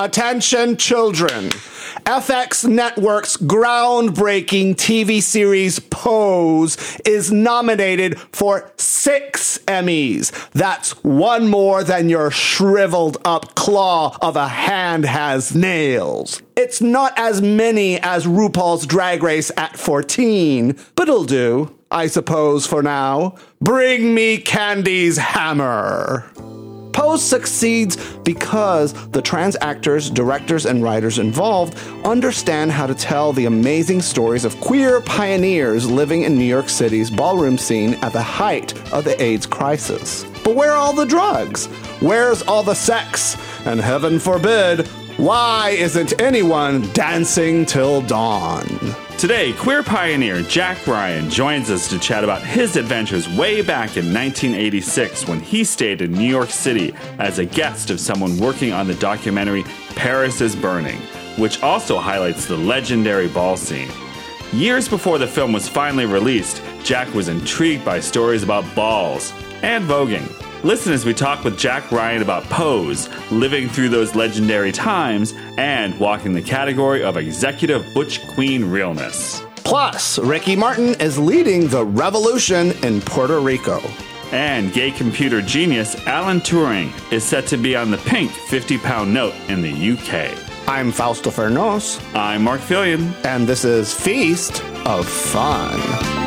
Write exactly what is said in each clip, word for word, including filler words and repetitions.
Attention, children. F X Network's groundbreaking T V series Pose is nominated for six Emmys. That's one more than your shriveled up claw of a hand has nails. It's not as many as RuPaul's Drag Race at fourteen, but it'll do, I suppose, for now. Bring me Candy's hammer. Pose succeeds because the trans actors, directors, and writers involved understand how to tell the amazing stories of queer pioneers living in New York City's ballroom scene at the height of the AIDS crisis. But where are all the drugs? Where's all the sex? And heaven forbid, why isn't anyone dancing till dawn? Today, queer pioneer Jack Ryan joins us to chat about his adventures way back in nineteen eighty-six when he stayed in New York City as a guest of someone working on the documentary Paris is Burning, which also highlights the legendary ball scene. Years before the film was finally released, Jack was intrigued by stories about balls and voguing. Listen as we talk with Jack Ryan about Pose, living through those legendary times, and walking the category of executive butch queen realness. Plus, Ricky Martin is leading the revolution in Puerto Rico. And gay computer genius Alan Turing is set to be on the pink fifty-pound note in the U K. I'm Fausto Fernos. I'm Mark Fillion. And this is Feast of Fun.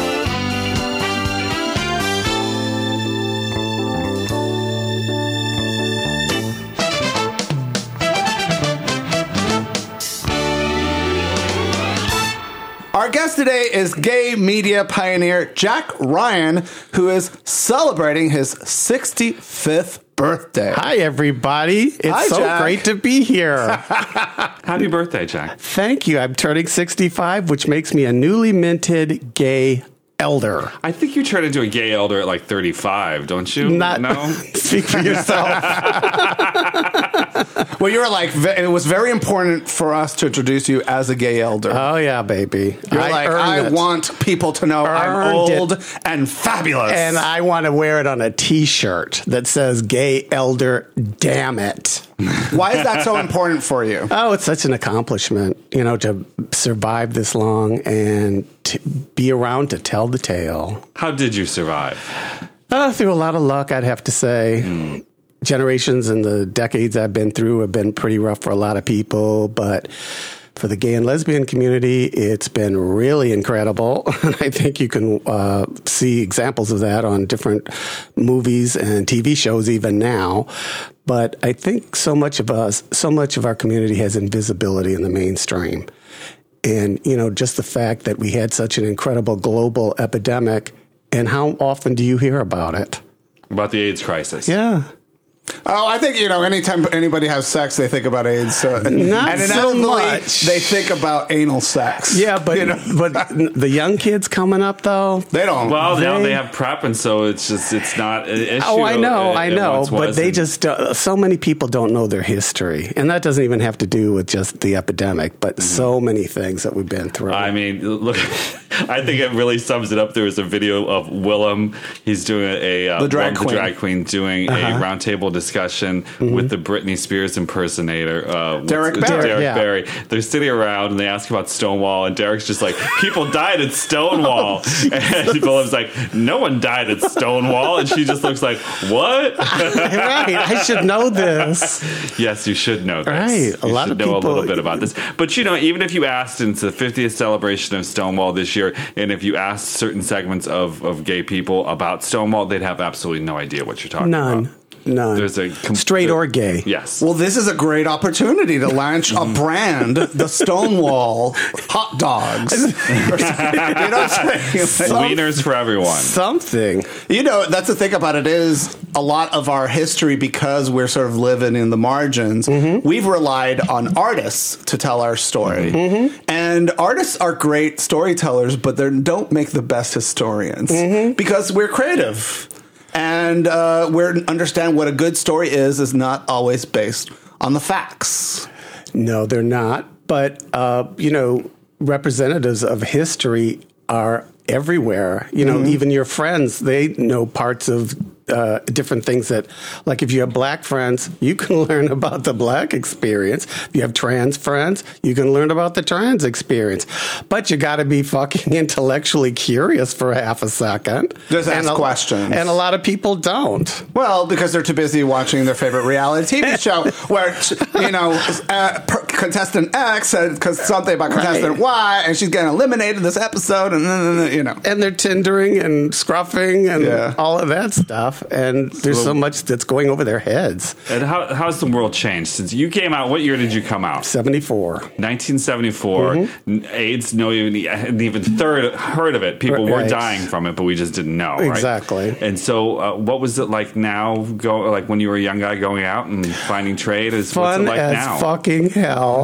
Our guest today is gay media pioneer Jack Ryan, who is celebrating his sixty-fifth birthday. Hi, everybody. It's Hi, so Jack. great to be here. Happy birthday, Jack. Thank you. I'm turning sixty-five, which makes me a newly minted gay elder. I think you turn into a gay elder at like thirty-five, don't you? Not, no? Speak for yourself. Well, you were like, it was very important for us to introduce you as a gay elder. Oh, yeah, baby. You're I like, earned I it. want people to know I'm Earned old it. and fabulous. And I want to wear it on a T-shirt that says gay elder, damn it. Why is that so important for you? Oh, it's such an accomplishment, you know, to survive this long and to be around to tell the tale. How did you survive? Uh, through a lot of luck, I'd have to say. Mm. Generations and the decades I've been through have been pretty rough for a lot of people, but for the gay and lesbian community, it's been really incredible. And I think you can uh, see examples of that on different movies and T V shows even now. But I think so much of us, so much of our community has invisibility in the mainstream. And, you know, just the fact that we had such an incredible global epidemic, and how often do you hear about it? About the AIDS crisis. Yeah. Oh, I think, you know, anytime anybody has sex, they think about AIDS. So, Not and so inevitably, much. they think about anal sex. Yeah, but you know? but the young kids coming up, though, They don't. Well, now They- they have PrEP, and so it's just, it's not an issue. oh, I know, It- I it know, once but was, they and- just, uh, so many people don't know their history. And that doesn't even have to do with just the epidemic, but Mm-hmm. so many things that we've been through. I mean, look, I think it really sums it up. There was a video of Willem. He's doing a, uh, The drag Willem, queen. the drag queen doing Uh-huh. a roundtable discussion with the Britney Spears impersonator, uh, what's- Derek it's Barry. Derek Yeah. Barry. They're sitting around and they ask about Stonewall, and Derek's just like, people died at Stonewall. And Willem's like, no one died at Stonewall. And she just looks like, what? Right, I should know this. Yes, you should know this. Right, a you lot should of know a people- little bit about this. But, you know, even if you asked, and it's the fiftieth celebration of Stonewall this year, and if you asked certain segments of, of gay people about Stonewall, they'd have absolutely no idea what you're talking None. about. None. There's a com- Straight or gay. Yes. Well, this is a great opportunity to launch a brand, the Stonewall hot dogs. you know what I'm saying? Some- Wieners for everyone. Something. You know, that's the thing about it is a lot of our history, because we're sort of living in the margins, Mm-hmm. we've relied on artists to tell our story. Mm-hmm. And artists are great storytellers, but they don't make the best historians Mm-hmm. because we're creative. And uh, we understand what a good story is, is not always based on the facts. No, they're not. But, uh, you know, representatives of history are everywhere. You know, Mm-hmm. even your friends, they know parts of uh, different things that, like if you have black friends, you can learn about the black experience. If you have trans friends, you can learn about the trans experience. But you got to be fucking intellectually curious for half a second. Just ask and a, questions. And a lot of people don't. Well, because they're too busy watching their favorite reality T V show where, you know, uh, per- contestant X said cause something about contestant Right. Y, and she's getting eliminated this episode, and then, you know. And they're tindering and scruffing and Yeah. all of that stuff. And there's so much that's going over their heads. And how how's the world changed since you came out? What year did you come out? seventy-four. nineteen seventy-four. Mm-hmm. AIDS, no even hadn't even third heard of it. People Right. were dying from it, but we just didn't know. Right? Exactly. And so, uh, what was it like now? Go like when you were a young guy going out and finding trade? Is Fun what's it like as now? fucking hell.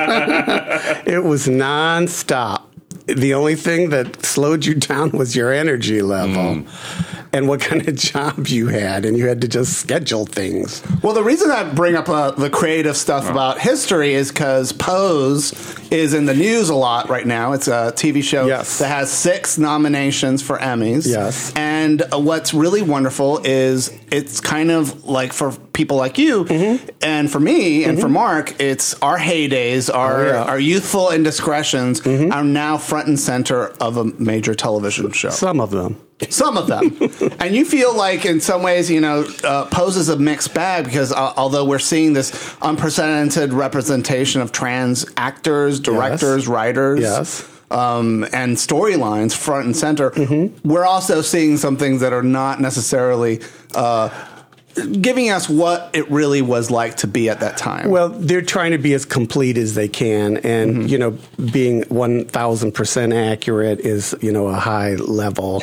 It was nonstop. The only thing that slowed you down was your energy level Mm. and what kind of job you had, and you had to just schedule things. Well, the reason I bring up uh, the creative stuff about history is because Pose is in the news a lot right now. It's a T V show Yes. that has six nominations for Emmys. Yes. And uh, what's really wonderful is it's kind of like for people like you Mm-hmm. and for me and for Mark, it's our heydays, our, Oh, yeah. our youthful indiscretions Mm-hmm. are now front and center of a major television show. Some of them. Some of them. And you feel like, in some ways, you know, uh, Pose is a mixed bag because uh, although we're seeing this unprecedented representation of trans actors, directors, Yes. writers, Yes. um, and storylines front and center, we're also seeing some things that are not necessarily uh, giving us what it really was like to be at that time. Well, they're trying to be as complete as they can, and Mm-hmm. you know, being one thousand percent accurate is, you know, a high level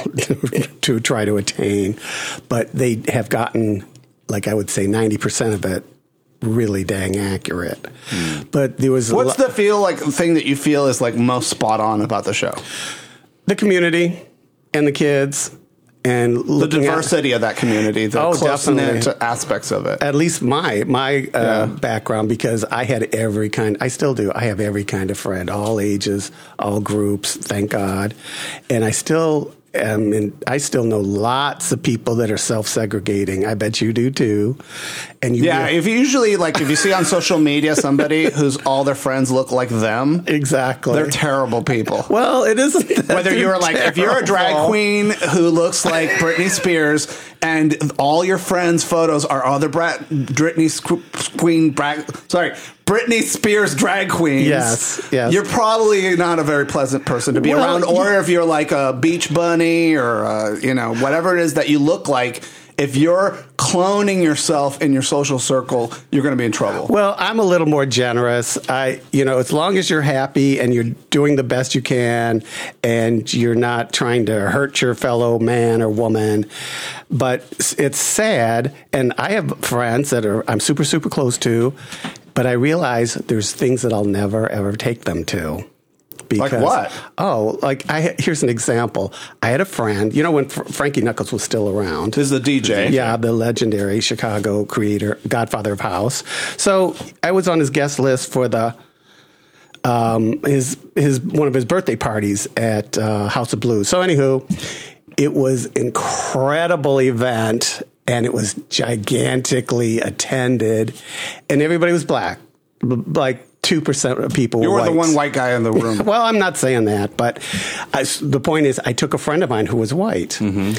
to try to attain. But they have gotten, like I would say, ninety percent of it really dang accurate. But there was a What's lo- the feel like thing that you feel is like most spot on about the show? the community and the kids. And The looking at- diversity of that community, the Oh, close-knit definitely. aspects of it. at least my my uh, Yeah. background, because I had every kind. I still do. I have every kind of friend, all ages, all groups. Thank God, and I still am. In, I still know lots of people that are self-segregating. I bet you do too. And you Yeah, really- if you usually, like, if you see on social media somebody whose all their friends look like them, exactly, they're terrible people. well, it isn't. that Whether they're you're like, if you're a drag terrible. queen who looks like Britney Spears and all your friends' photos are other Bra- Britney Sc- Queen, Bra- sorry, Britney Spears drag queens, Yes, yes. you're probably not a very pleasant person to be Well, around. Or you- if you're like a beach bunny or, uh, you know, whatever it is that you look like, if you're cloning yourself in your social circle, you're going to be in trouble. Well, I'm a little more generous. I, you know, as long as you're happy and you're doing the best you can and you're not trying to hurt your fellow man or woman. But it's sad. And I have friends that are, I'm super, super close to, but I realize there's things that I'll never, ever take them to. Because, Like what? Oh, like I here's an example. I had a friend, you know, when Fr- Frankie Knuckles was still around. This is the D J. Yeah, the legendary Chicago creator, Godfather of House. So I was on his guest list for the um, his his one of his birthday parties at uh, House of Blues. So anywho, it was incredible event, and it was gigantically attended, and everybody was black, B- like two percent of people You were were the whites. one white guy in the room. Well, I'm not saying that, but I, the point is, I took a friend of mine who was white, and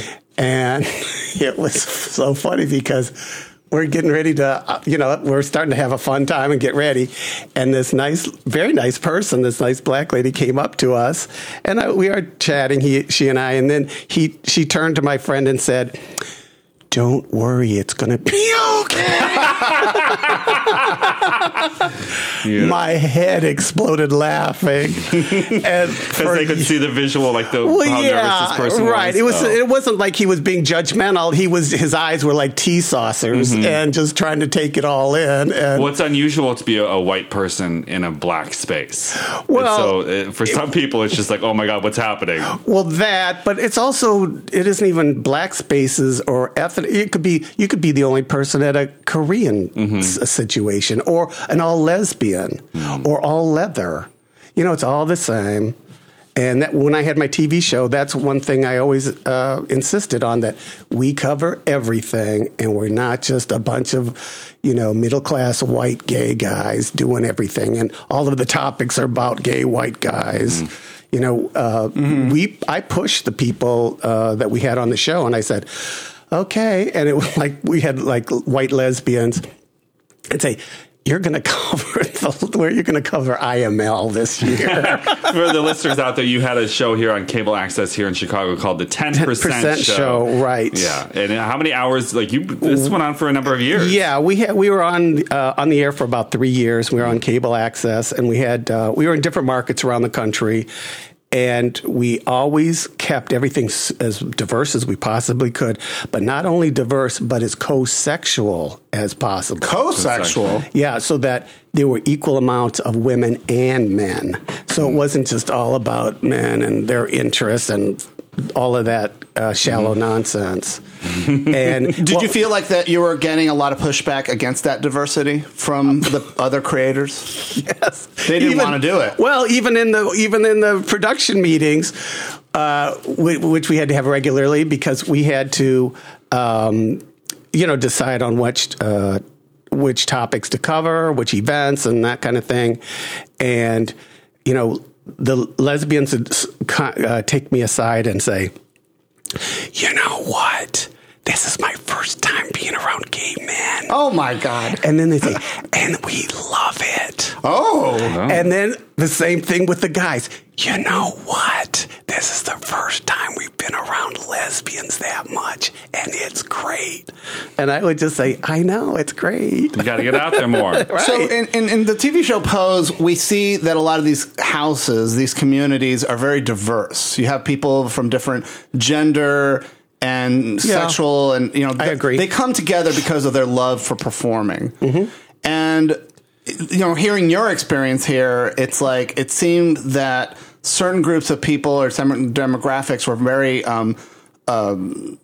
it was so funny because we're getting ready to, uh, you know, we're starting to have a fun time and get ready, and this nice, very nice person, this nice black lady, came up to us, and I, we are chatting, he, she and I, and then he, she turned to my friend and said, "Don't worry, it's going to be okay." Yeah. My head exploded laughing, and Because they could see the visual, like the well, how nervous yeah, this person right. was. It was. Oh. It wasn't like he was being judgmental. He was. His eyes were like tea saucers, and just trying to take it all in. And Well, it's unusual to be a, a white person in a black space. And Well, so uh, for some people, it's just like, oh my God, what's happening? well, that. But it's also. It isn't even black spaces or ethnic. It could be. You could be the only person at a Korean s- situation, or an all lesbian, or all leather. You know, it's all the same. And that when I had my T V show, that's one thing I always uh, insisted on, that we cover everything, and we're not just a bunch of, you know, middle-class white gay guys doing everything. And all of the topics are about gay white guys. Mm-hmm. You know, uh, mm-hmm. we I pushed the people uh, that we had on the show, and I said, okay. And it was like we had like white lesbians and say, you're going to cover the, where you're going to cover I M L this year. For the listeners out there, you had a show here on cable access here in Chicago called the ten percent Show. Show. Right? Yeah. And how many hours? Like you, this went on for a number of years. Yeah, we had we were on uh, on the air for about three years. We were on cable access, and we had uh, we were in different markets around the country. And we always kept everything as diverse as we possibly could, but not only diverse, but as co-sexual as possible. Co-sexual? Yeah, so that there were equal amounts of women and men. So it wasn't just all about men and their interests and all of that uh, shallow mm-hmm. nonsense. And did well, you feel like that you were getting a lot of pushback against that diversity from the other creators? Yes, they didn't want to do it. Well, even in the even in the production meetings, uh, which we had to have regularly, because we had to, um, you know, decide on which uh, which topics to cover, which events, and that kind of thing, and you know. The lesbians would uh, take me aside and say, you know what? This is my first time being around gay men. Oh, my God. And then they say, and we love it. Oh. And then the same thing with the guys. You know what? This is the first time we've been around lesbians that much, and it's great. And I would just say, I know, it's great. You got to get out there more. Right. So in, in, in the T V show Pose, we see that a lot of these houses, these communities are very diverse. You have people from different gender and yeah. sexual, and you know, I agree. They come together because of their love for performing. Mm-hmm. And you know, hearing your experience here, it's like it seemed that certain groups of people or certain demographics were very um, um,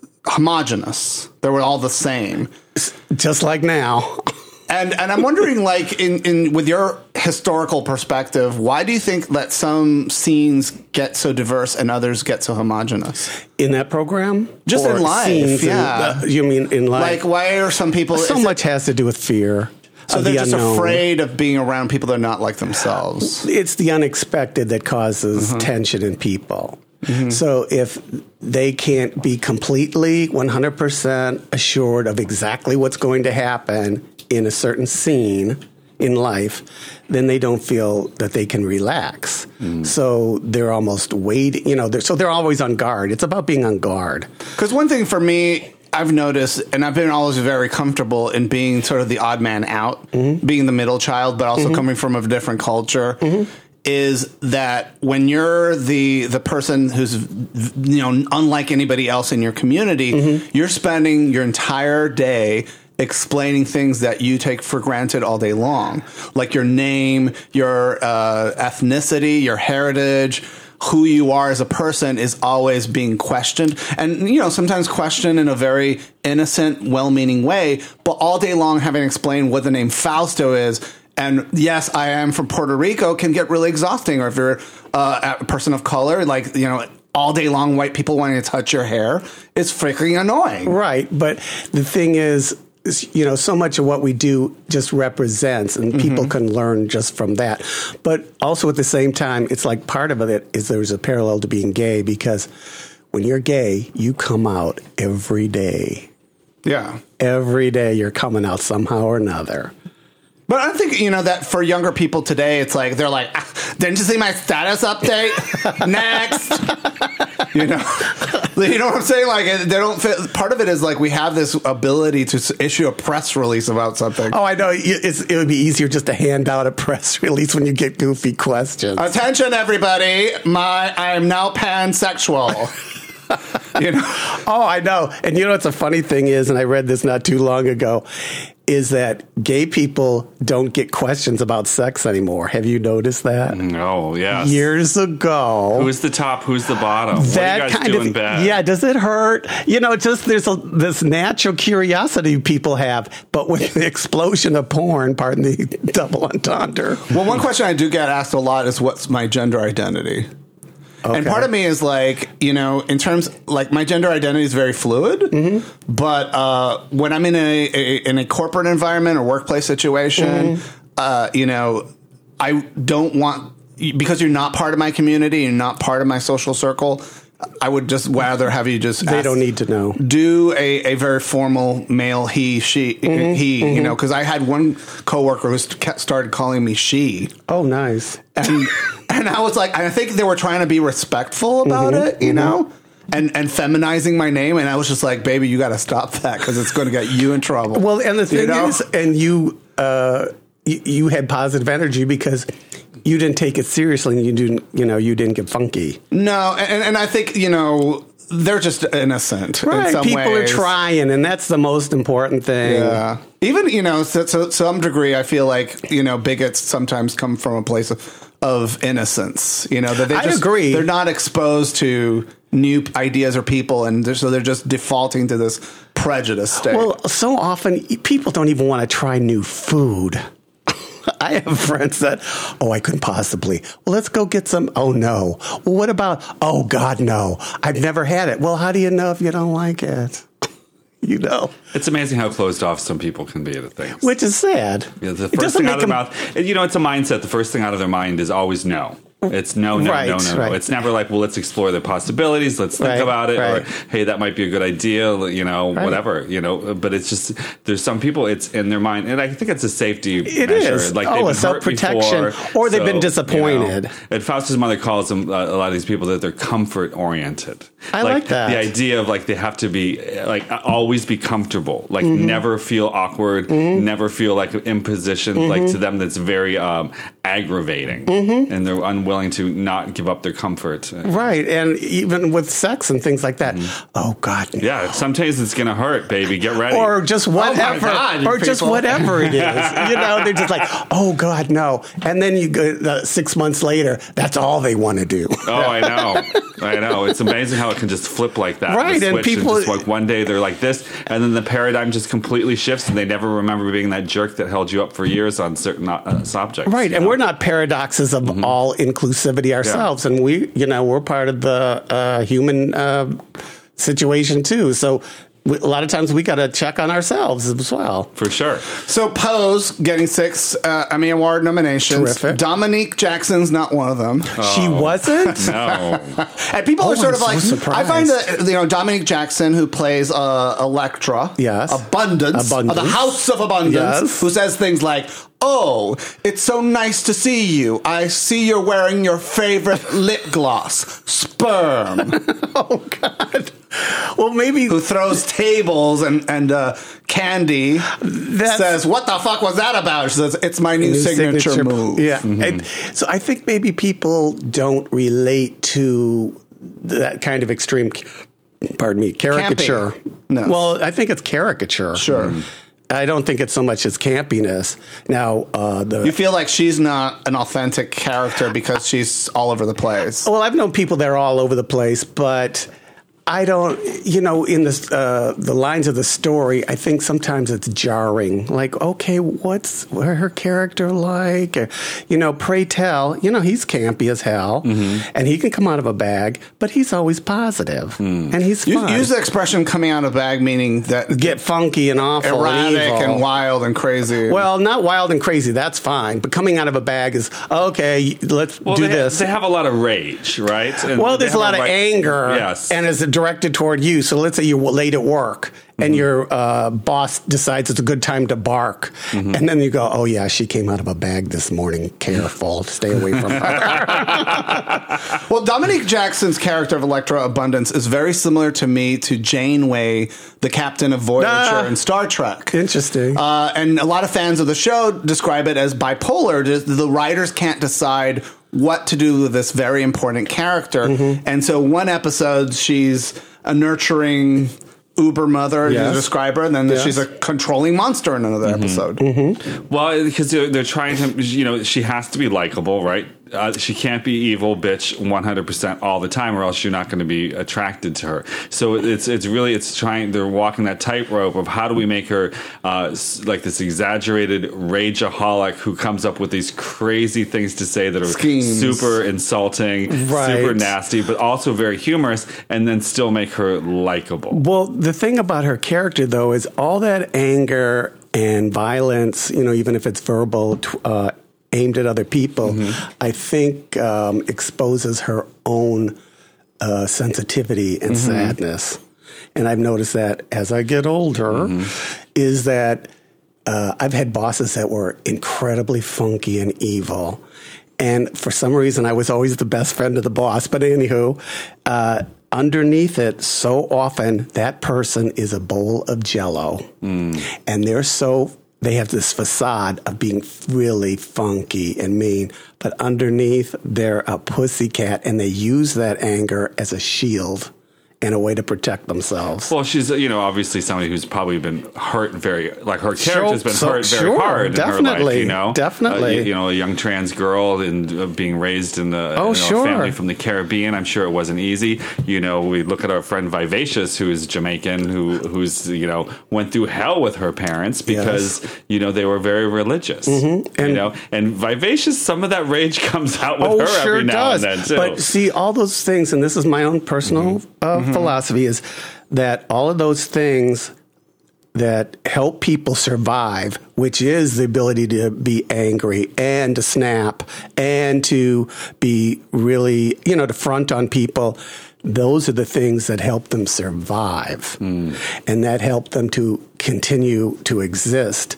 homogenous. They were all the same, just like now. And and I'm wondering, like, in, in with your historical perspective, why do you think that some scenes get so diverse and others get so homogenous? In that program? Just or in life, yeah. In, uh, you mean in life? Like, why are some people... So much it, has to do with fear. So they're the just unknown. Afraid of being around people that are not like themselves. It's the unexpected that causes mm-hmm. tension in people. Mm-hmm. So if they can't be completely one hundred percent assured of exactly what's going to happen in a certain scene in life, then they don't feel that they can relax. Mm. So they're almost waiting, you know, they're, so they're always on guard. It's about being on guard. Because one thing for me, I've noticed, and I've been always very comfortable in being sort of the odd man out, mm-hmm. being the middle child, but also mm-hmm. coming from a different culture, mm-hmm. is that when you're the the person who's, you know, unlike anybody else in your community, mm-hmm. you're spending your entire day explaining things that you take for granted all day long, like your name, your uh, ethnicity, your heritage, who you are as a person is always being questioned. And, you know, sometimes questioned in a very innocent, well-meaning way, but all day long having explained what the name Fausto is. And yes, I am from Puerto Rico can get really exhausting. Or if you're uh, a person of color, like, you know, all day long white people wanting to touch your hair is freaking annoying. Right. But the thing is, you know, so much of what we do just represents, and mm-hmm. people can learn just from that. But also at the same time, it's like part of it is there's a parallel to being gay, because when you're gay, you come out every day. Yeah. Every day you're coming out somehow or another. But I think, you know, that for younger people today, it's like, they're like, ah, didn't you see my status update? Next. You know, you know what I'm saying? Like, they don't fit. Part of it is like we have this ability to issue a press release about something. Oh, I know. It's, it would be easier just to hand out a press release when you get goofy questions. Attention, everybody. My, I'm now pansexual. You know? Oh, I know. And you know what's a funny thing is, and I read this not too long ago, is that gay people don't get questions about sex anymore. Have you noticed that? No, yes. Years ago. Who's the top? Who's the bottom? That what are you guys kind doing of, bad? Yeah, does it hurt? You know, just there's a, this natural curiosity people have, but with the explosion of porn, pardon the double entendre. Well, one question I do get asked a lot is, what's my gender identity? Okay. And part of me is like, you know, in terms, like my gender identity is very fluid, mm-hmm. but uh, when I'm in a, a in a corporate environment or workplace situation, mm-hmm. uh, you know, I don't want, because you're not part of my community, you're not part of my social circle, I would just rather have you just they ask, don't need to know. Do a, a very formal male he, she, mm-hmm, he, mm-hmm. you know, because I had one coworker who started calling me she. Oh, nice. And, and I was like, I think they were trying to be respectful about mm-hmm, it, you mm-hmm. know, and, and feminizing my name. And I was just like, baby, you got to stop that because it's going to get you in trouble. Well, and the thing you know? is, and you, uh, you, you had positive energy because you didn't take it seriously and you didn't, you know, you didn't get funky. No. And, and I think, you know, they're just innocent. Right. In some People ways. are trying, and that's the most important thing. Yeah. Even, you know, to, to some degree, I feel like, you know, bigots sometimes come from a place of, of innocence. You know, that they just, I agree. They're not exposed to new ideas or people, and they're, so they're just defaulting to this prejudice state. Well, so often people don't even want to try new food. I have friends that, oh, I couldn't possibly. Well, let's go get some. Oh, no. Well, what about, oh, God, no. I've never had it. Well, how do you know if you don't like it? You know. It's amazing how closed off some people can be to things. Which is sad. Yeah, the first thing out of their mouth, you know, it's a mindset. The first thing out of their mind is always no. It's no, no, right, no, no, right. no. It's never like, well, let's explore the possibilities. Let's think right, about it. right. Or, hey, that might be a good idea, you know, right. whatever, you know. But it's just, there's some people, it's in their mind. And I think it's a safety it measure. Is. Like, oh, they've a been self-protection. Before, or they've so, been disappointed. You know, and Faust's mother calls them, uh, a lot of these people, that they're comfort-oriented. I like, like that. The idea of, like, they have to be, like, always be comfortable. Like, mm-hmm. never feel awkward. Mm-hmm. Never feel like imposition. Mm-hmm. Like, to them, that's very um, aggravating. Mm-hmm. And they're unwilling to not give up their comfort. Right. And even with sex and things like that. Mm-hmm. Oh, God. Yeah. Sometimes it's going to hurt, baby. Get ready. Or just whatever. Oh God, or people. just whatever it is. You know, they're just like, oh, God, no. And then you go uh, six months later, that's all they want to do. Oh, I know. I know. It's amazing how it can just flip like that. Right. And people. And just like one day they're like this, and then the paradigm just completely shifts, and they never remember being that jerk that held you up for years on certain uh, subjects. Right. And know? we're not paradoxes of mm-hmm. all inclusivity ourselves. Yeah. And we, you know, we're part of the uh, human uh, situation too. So we, a lot of times we got to check on ourselves as well. For sure. So Pose getting six uh, Emmy Award nominations. Terrific. Dominique Jackson's not one of them. Oh, she wasn't? No. And people oh, are sort I'm of like, so surprised. I find that, you know, Dominique Jackson, who plays uh, Electra, yes. Abundance, Abundance, of the House of Abundance, yes. who says things like, oh, it's so nice to see you. I see you're wearing your favorite lip gloss, sperm. Oh, God. Well, maybe. Who throws tables and, and uh, candy. That's, says, what the fuck was that about? She says, it's my new, new signature, signature move. Yeah. Mm-hmm. And so I think maybe people don't relate to that kind of extreme, pardon me, caricature. No. Well, I think it's caricature. Sure. Mm-hmm. I don't think it's so much as campiness. Now, uh, the you feel like she's not an authentic character because she's all over the place. Well, I've known people that are all over the place, but I don't, you know, in the, uh, the lines of the story, I think sometimes it's jarring. Like, okay, what's her character like? Or, you know, pray tell, you know, he's campy as hell, mm-hmm. and he can come out of a bag, but he's always positive, mm. and he's fun. Use the expression coming out of a bag, meaning that get funky and awful erratic and, evil. and wild and crazy. Well, not wild and crazy, that's fine, but coming out of a bag is, okay, let's well, do they this. Have, they have a lot of rage, right? And well, there's a lot a of right, anger, yes. and it's directed toward you. So let's say you're late at work and mm-hmm. your uh, boss decides it's a good time to bark. Mm-hmm. And then you go, oh, yeah, she came out of a bag this morning. Careful. Stay away from her. Well, Dominique Jackson's character of Electra Abundance is very similar to me to Janeway, the captain of Voyager ah, in Star Trek. Interesting. Uh, and a lot of fans of the show describe it as bipolar. The writers can't decide what to do with this very important character. Mm-hmm. And so one episode, she's a nurturing uber mother, yes. you describe her, and then yes. she's a controlling monster in another mm-hmm. episode. Mm-hmm. Well, because they're, they're trying to, you know, she has to be likable, right? Uh, she can't be evil bitch one hundred percent all the time, or else you're not going to be attracted to her. So it's it's really it's trying. They're walking that tightrope of how do we make her uh, like this exaggerated rageaholic who comes up with these crazy things to say that are Schemes. super insulting, Right. super nasty, but also very humorous, and then still make her likable. Well, the thing about her character, though, is all that anger and violence, you know, even if it's verbal, t- uh, aimed at other people, mm-hmm. I think um, exposes her own uh, sensitivity and mm-hmm. sadness. And I've noticed that as I get older, mm-hmm. is that uh, I've had bosses that were incredibly funky and evil. And for some reason, I was always the best friend of the boss. But anywho, uh, underneath it, so often, that person is a bowl of Jell-O. Mm. And they're so... They have this facade of being really funky and mean, but underneath, they're a pussycat, and they use that anger as a shield and a way to protect themselves. Well, she's, you know, obviously somebody who's probably been hurt very, like her character's been so, hurt very sure, hard definitely, in her life, you know? Definitely. Uh, you, you know, a young trans girl and uh, being raised in the oh, you know, sure. family from the Caribbean. I'm sure it wasn't easy. You know, we look at our friend Vivacious, who is Jamaican, who who's, you know, went through hell with her parents because, yes. you know, they were very religious. Mm-hmm. And, you know, and Vivacious, some of that rage comes out with oh, her sure every now does. and then, too. But see, all those things, and this is my own personal mm-hmm. Uh, mm-hmm. philosophy, is that all of those things that help people survive, which is the ability to be angry and to snap and to be really, you know, to front on people, those are the things that help them survive mm. and that help them to continue to exist.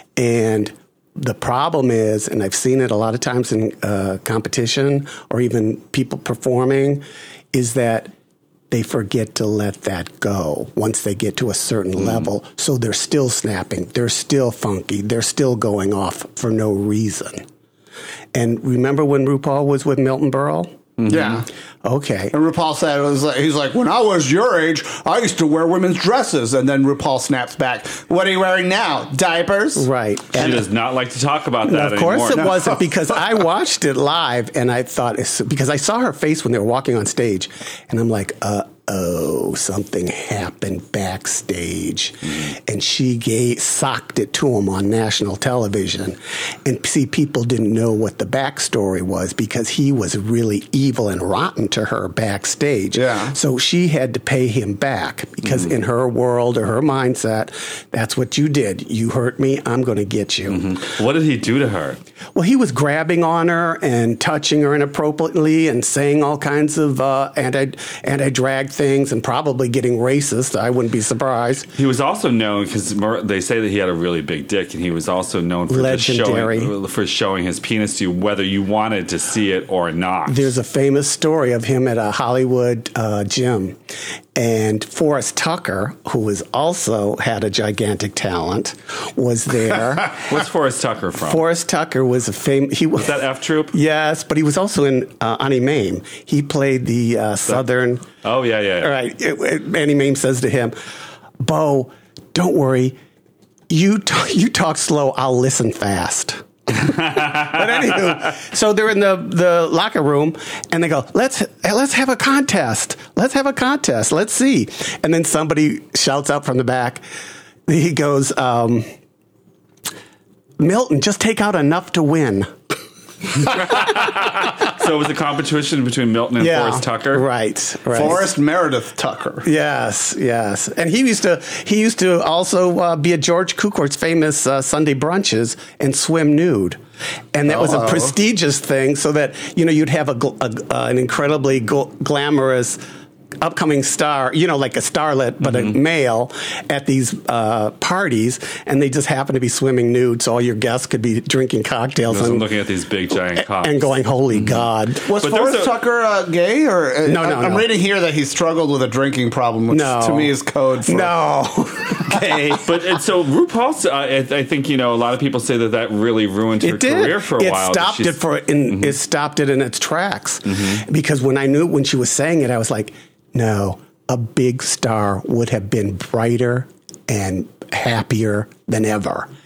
And the problem is, and I've seen it a lot of times in uh, competition or even people performing, is that they forget to let that go once they get to a certain mm. level. So they're still snapping. They're still funky. They're still going off for no reason. And remember when RuPaul was with Milton Berle? Mm-hmm. Yeah. Okay. And RuPaul said, it was like, he's like, when I was your age, I used to wear women's dresses. And then RuPaul snaps back, what are you wearing now? Diapers? Right. She and does not like to talk about that Of course anymore. it wasn't, because I watched it live and I thought, it's, because I saw her face when they were walking on stage. And I'm like, uh oh, something happened backstage. Mm. And she gave, socked it to him on national television. And see, people didn't know what the backstory was because he was really evil and rotten to her backstage. Yeah. So she had to pay him back because mm. in her world or her mindset, that's what you did. You hurt me, I'm going to get you. Mm-hmm. What did he do to her? Well, he was grabbing on her and touching her inappropriately and saying all kinds of uh, anti, anti-drag things and probably getting racist. I wouldn't be surprised. He was also known, because they say that he had a really big dick, and he was also known for just showing, for showing his penis to you, whether you wanted to see it or not. There's a famous story of him at a Hollywood uh, gym. And Forrest Tucker, who was also had a gigantic talent, was there. What's Forrest Tucker from? Forrest Tucker was a famous... He was that F Troop? Yes, but he was also in uh, Annie Mame. He played the uh, Southern... Oh, yeah, yeah. yeah. Right. It, it, Annie Mame says to him, Bo, don't worry. You, t- you talk slow, I'll listen fast. But anywho, so they're in the, the locker room and they go, let's let's have a contest. Let's have a contest. Let's see. And then somebody shouts out from the back. He goes, um, Milton, just take out enough to win. So it was a competition between Milton and yeah, Forrest Tucker, right? Right. Forrest Meredith Tucker. Yes, yes. And he used to he used to also uh, be at George Cukor's famous uh, Sunday brunches and swim nude, and that oh, was a prestigious thing. So that you know you'd have a, a uh, an incredibly gl- glamorous upcoming star, you know, like a starlet, but mm-hmm. a male at these uh, parties, and they just happen to be swimming nude, so all your guests could be drinking cocktails and I'm looking at these big giant cocks and going, "Holy mm-hmm. God!" Was but Forrest a- Tucker uh, gay, or uh, no? No, I'm no. reading here that he struggled with a drinking problem, which no. to me is code for no gay. But and so RuPaul's, uh, I, I think you know a lot of people say that that really ruined her it did. career for a it while. Stopped it for in, mm-hmm. It stopped it in its tracks mm-hmm. because when I knew when she was saying it, I was like, no. A big star would have been brighter and happier than ever.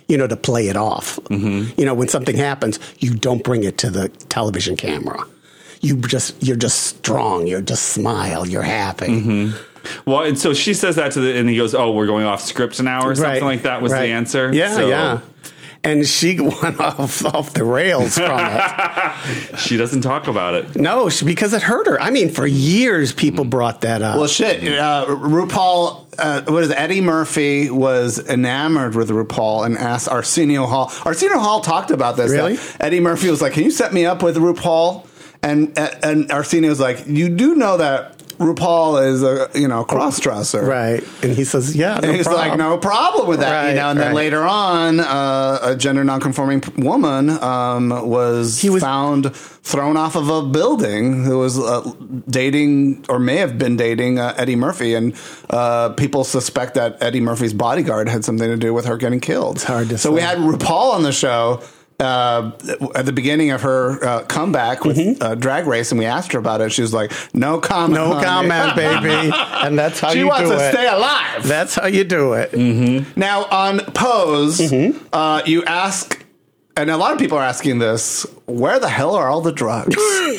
you know, to play it off. Mm-hmm. You know, when something happens, you don't bring it to the television camera. You just, you're just strong. You just smile. You're happy. Mm-hmm. Well, and so she says that to the, and he goes, "Oh, we're going off script now," or something Right. like that was Right. the answer. Yeah, So yeah. And she went off off the rails from it. she doesn't talk about it. No, she, because it hurt her. I mean, for years, people brought that up. Well, shit. Uh, RuPaul, uh, what is it? Eddie Murphy was enamored with RuPaul and asked Arsenio Hall. Arsenio Hall talked about this. Really? Uh, Eddie Murphy was like, "Can you set me up with RuPaul?" And and Arsenio was like, "You do know that RuPaul is a you know cross-dresser, Right. And he says, yeah, no and he's problem. like, "No problem with that," Right, you know. And then right. later on, uh, a gender nonconforming p- woman um, was, He was- found thrown off of a building who was uh, dating or may have been dating uh, Eddie Murphy, and uh, people suspect that Eddie Murphy's bodyguard had something to do with her getting killed. It's hard to So say. we had RuPaul on the show. Uh, at the beginning of her uh, comeback with Mm-hmm. uh, Drag Race, and we asked her about it. She was like, "No comment, No honey." comment, baby. And that's how She you wants do to it. stay alive. That's how you do it. Now, on Pose, Mm-hmm. uh, you ask, and a lot of people are asking this, where the hell are all the drugs?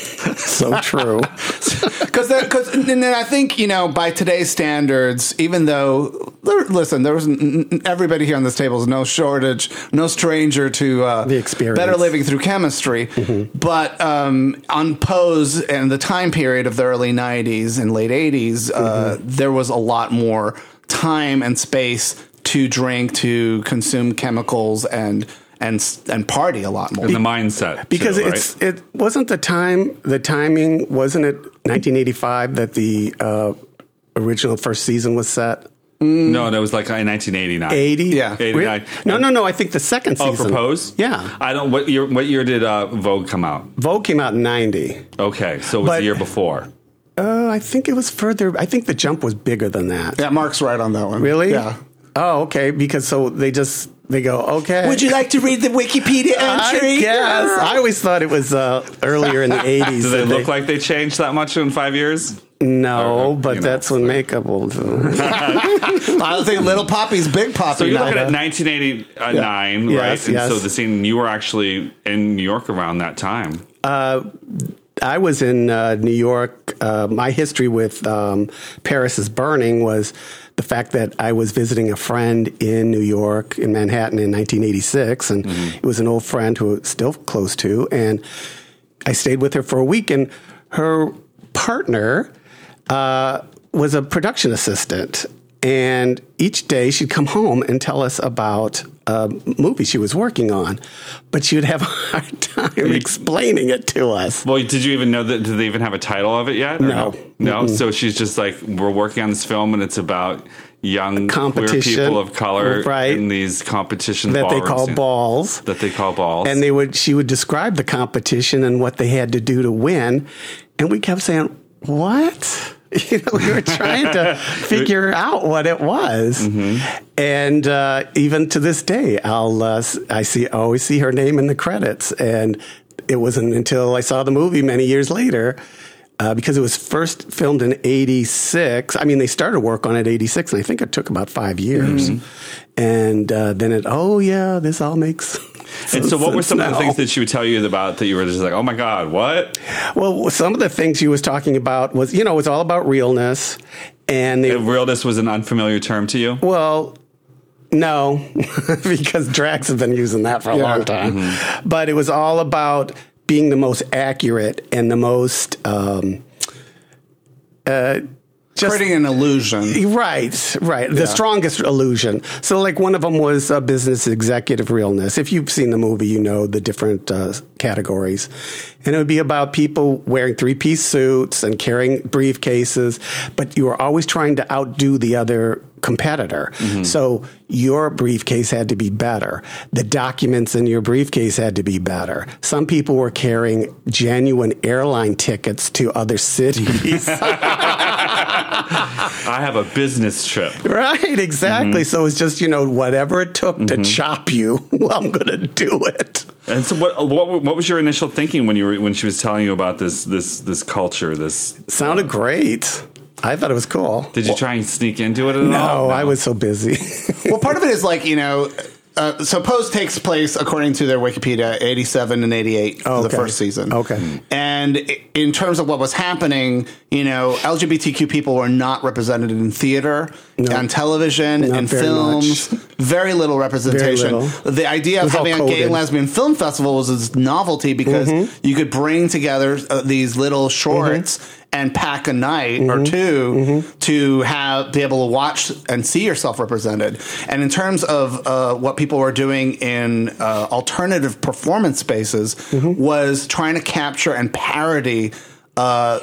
So true. Because, because, and then I think, you know, by today's standards, even though, there, listen, there was n- n- everybody here on this table is no shortage, no stranger to uh, The experience. better living through chemistry. But um, on Pose and the time period of the early nineties and late eighties, uh, there was a lot more time and space to drink, to consume chemicals, and and and party a lot more. And the mindset. Because too, right? it's it wasn't the time, the timing, wasn't it nineteen eighty-five that the uh, original first season was set? No, that was like in nineteen eighty-nine. eighty? Yeah. eighty-nine. No, no, no. I think the second Oh, season. for Pose? Yeah. I don't. What year? What year did uh, Vogue come out? Vogue came out in ninety. Okay, so it was But- the year before. Uh, I think it was further. I think the jump was bigger than that. Yeah, Mark's right on that one. Really? Yeah. Oh, okay. Because so they just they go okay. Would you like to read the Wikipedia entry? I guess. I always thought it was uh, earlier in the eighties. Do they look like they changed that much in five years? No, Or, but you know, that's what makeup will do. I don't think Little Poppy's Big Poppy. So you're looking now. at nineteen eighty-nine, right? Yes, and yes. so the scene, you were actually in New York around that time. I was in uh, New York. Uh, my history with um, Paris is Burning was the fact that I was visiting a friend in New York, in Manhattan, in nineteen eighty-six. And Mm-hmm. it was an old friend who was still close to. And I stayed with her for a week. And her partner uh, was a production assistant. And each day she'd come home and tell us about a movie she was working on. But she would have a hard time explaining it to us. Well, did you even know that? Did they even have a title of it yet? or No. No. So she's just like, we're working on this film, and it's about young queer Competition. people of color Right. in these competition That they ballrooms. call balls. That they call balls. And they would, she would describe the competition and what they had to do to win. And we kept saying, what? You know, we were trying to figure out what it was. Mm-hmm. And uh, even to this day, I'll, uh, I see, I always see her name in the credits. And it wasn't until I saw the movie many years later, uh, because it was first filmed in eighty-six. I mean, they started work on it in eighty-six, and I think it took about five years. Mm-hmm. And uh, then it, oh, yeah, this all makes And so, what were some of the now. things that she would tell you about that you were just like, oh my God, what? Well, some of the things she was talking about was, you know, it was all about realness. And they, If realness was an unfamiliar term to you? well, no, because drags have been using that for a Yeah. long time. But it was all about being the most accurate and the most, um, uh, just creating an illusion. Right, right. The strongest illusion. So, like, one of them was uh, business executive realness. If you've seen the movie, you know the different uh, categories. And it would be about people wearing three-piece suits and carrying briefcases, but you were always trying to outdo the other competitor. So your briefcase had to be better. The documents in your briefcase had to be better. Some people were carrying genuine airline tickets to other cities. I have a business trip. Right, exactly. So it's just, you know, whatever it took to chop you, well, I'm going to do it. And so, what, what what was your initial thinking when you were when she was telling you about this this this culture? This Sounded great. I thought it was cool. did you try and sneak into it at all? No, I was so busy. Well, part of it is like, you know, uh, uh, so Pose takes place, according to their Wikipedia, eighty-seven and eighty-eight for okay. the first season. Okay. And in terms of what was happening, you know, L G B T Q people were not represented in theater, no. on television, Not in very films. much. Very little representation. Very little. The idea of all having a gay coded. and lesbian film festival was this novelty because Mm-hmm. you could bring together uh, these little shorts Mm-hmm. and pack a night or Mm-hmm. two Mm-hmm. to have be able to watch and see yourself represented. And in terms of uh, what people were doing in uh, alternative performance spaces, Mm-hmm. was trying to capture and parody uh,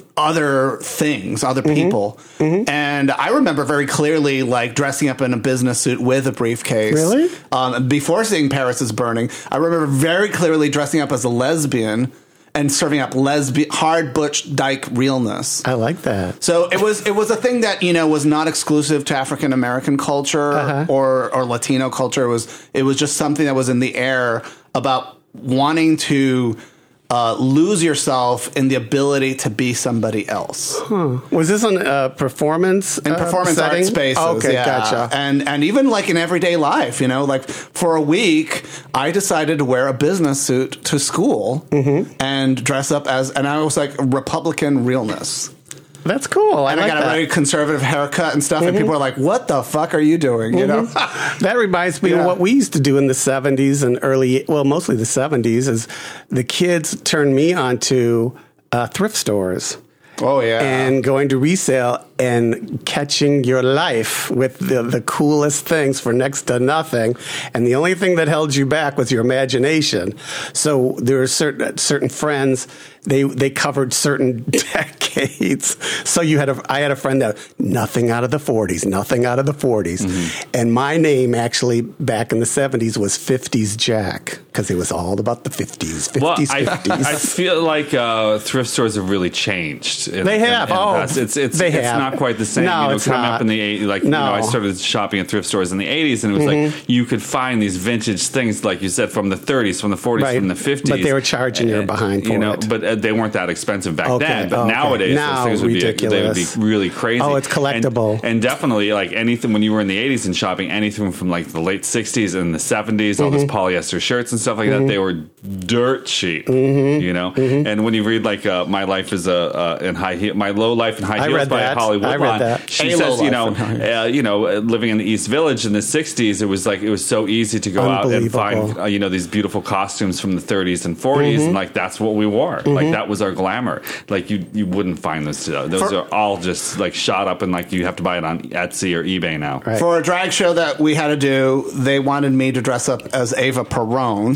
other things, other Mm-hmm. people. And I remember very clearly, like, dressing up in a business suit with a briefcase. Really? Um, before seeing Paris is Burning, I remember very clearly dressing up as a lesbian and serving up lesbian, hard butch dyke realness. I like that. So it was it was a thing that, you know, was not exclusive to African American culture Uh-huh. or or Latino culture. It was it was just something that was in the air about wanting to uh, lose yourself in the ability to be somebody else. Was this on uh, performance In uh, performance setting? art spaces, Okay, yeah. gotcha. And and even like in everyday life, you know, like for a week, I decided to wear a business suit to school Mm-hmm. and dress up as, and I was like Republican realness. That's cool. I And like I got that. a very conservative haircut and stuff, and people are like, "What the fuck are you doing?" You know. That reminds me Yeah. of what we used to do in the seventies and early, well, mostly the seventies, is the kids turned me on to uh, thrift stores. Oh yeah. And going to resale and catching your life with the, the coolest things for next to nothing. And the only thing that held you back was your imagination. So there were certain, certain friends, they, they covered certain decades. So you had a, I had a friend that nothing out of the forties, nothing out of the forties. Mm-hmm. And my name actually back in the seventies was fifties Jack, because it was all about the fifties, fifties, Well, fifties. I, I feel like uh, thrift stores have really changed. In, They have. In, in Oh, the past. it's it's they it's have. not quite the same. No, you know, it's coming not. up in the eighties, like No. you know, I started shopping at thrift stores in the eighties, and it was Mm-hmm. like you could find these vintage things, like you said, from the thirties, from the forties, Right. from the fifties. But they were charging your behind for you know, it. but uh, they weren't that expensive back Okay, then. But okay. nowadays, Now, those things would be they would be ridiculous. really crazy. Oh, it's collectible. And, and definitely like anything when you were in the eighties and shopping, anything from like the late sixties and the seventies, all those polyester shirts and stuff like that, they were dirt cheap. Mm-hmm. You know, and when you read like uh, my life is a uh, in high heel, my low life in high I heels read by that. Holly I read Woodlawn, that. she A says, low you know, life in high uh, you know, uh, living in the East Village in the sixties, it was like it was so easy to go out and find Unbelievable. uh, you know these beautiful costumes from the thirties and forties, Mm-hmm. and like that's what we wore. Like that was our glamour. Like you you wouldn't find those today. Those For- are all just like shot up, and like you have to buy it on Etsy or eBay now. Right. For a drag show that we had to do, they wanted me to dress up as Ava Perón.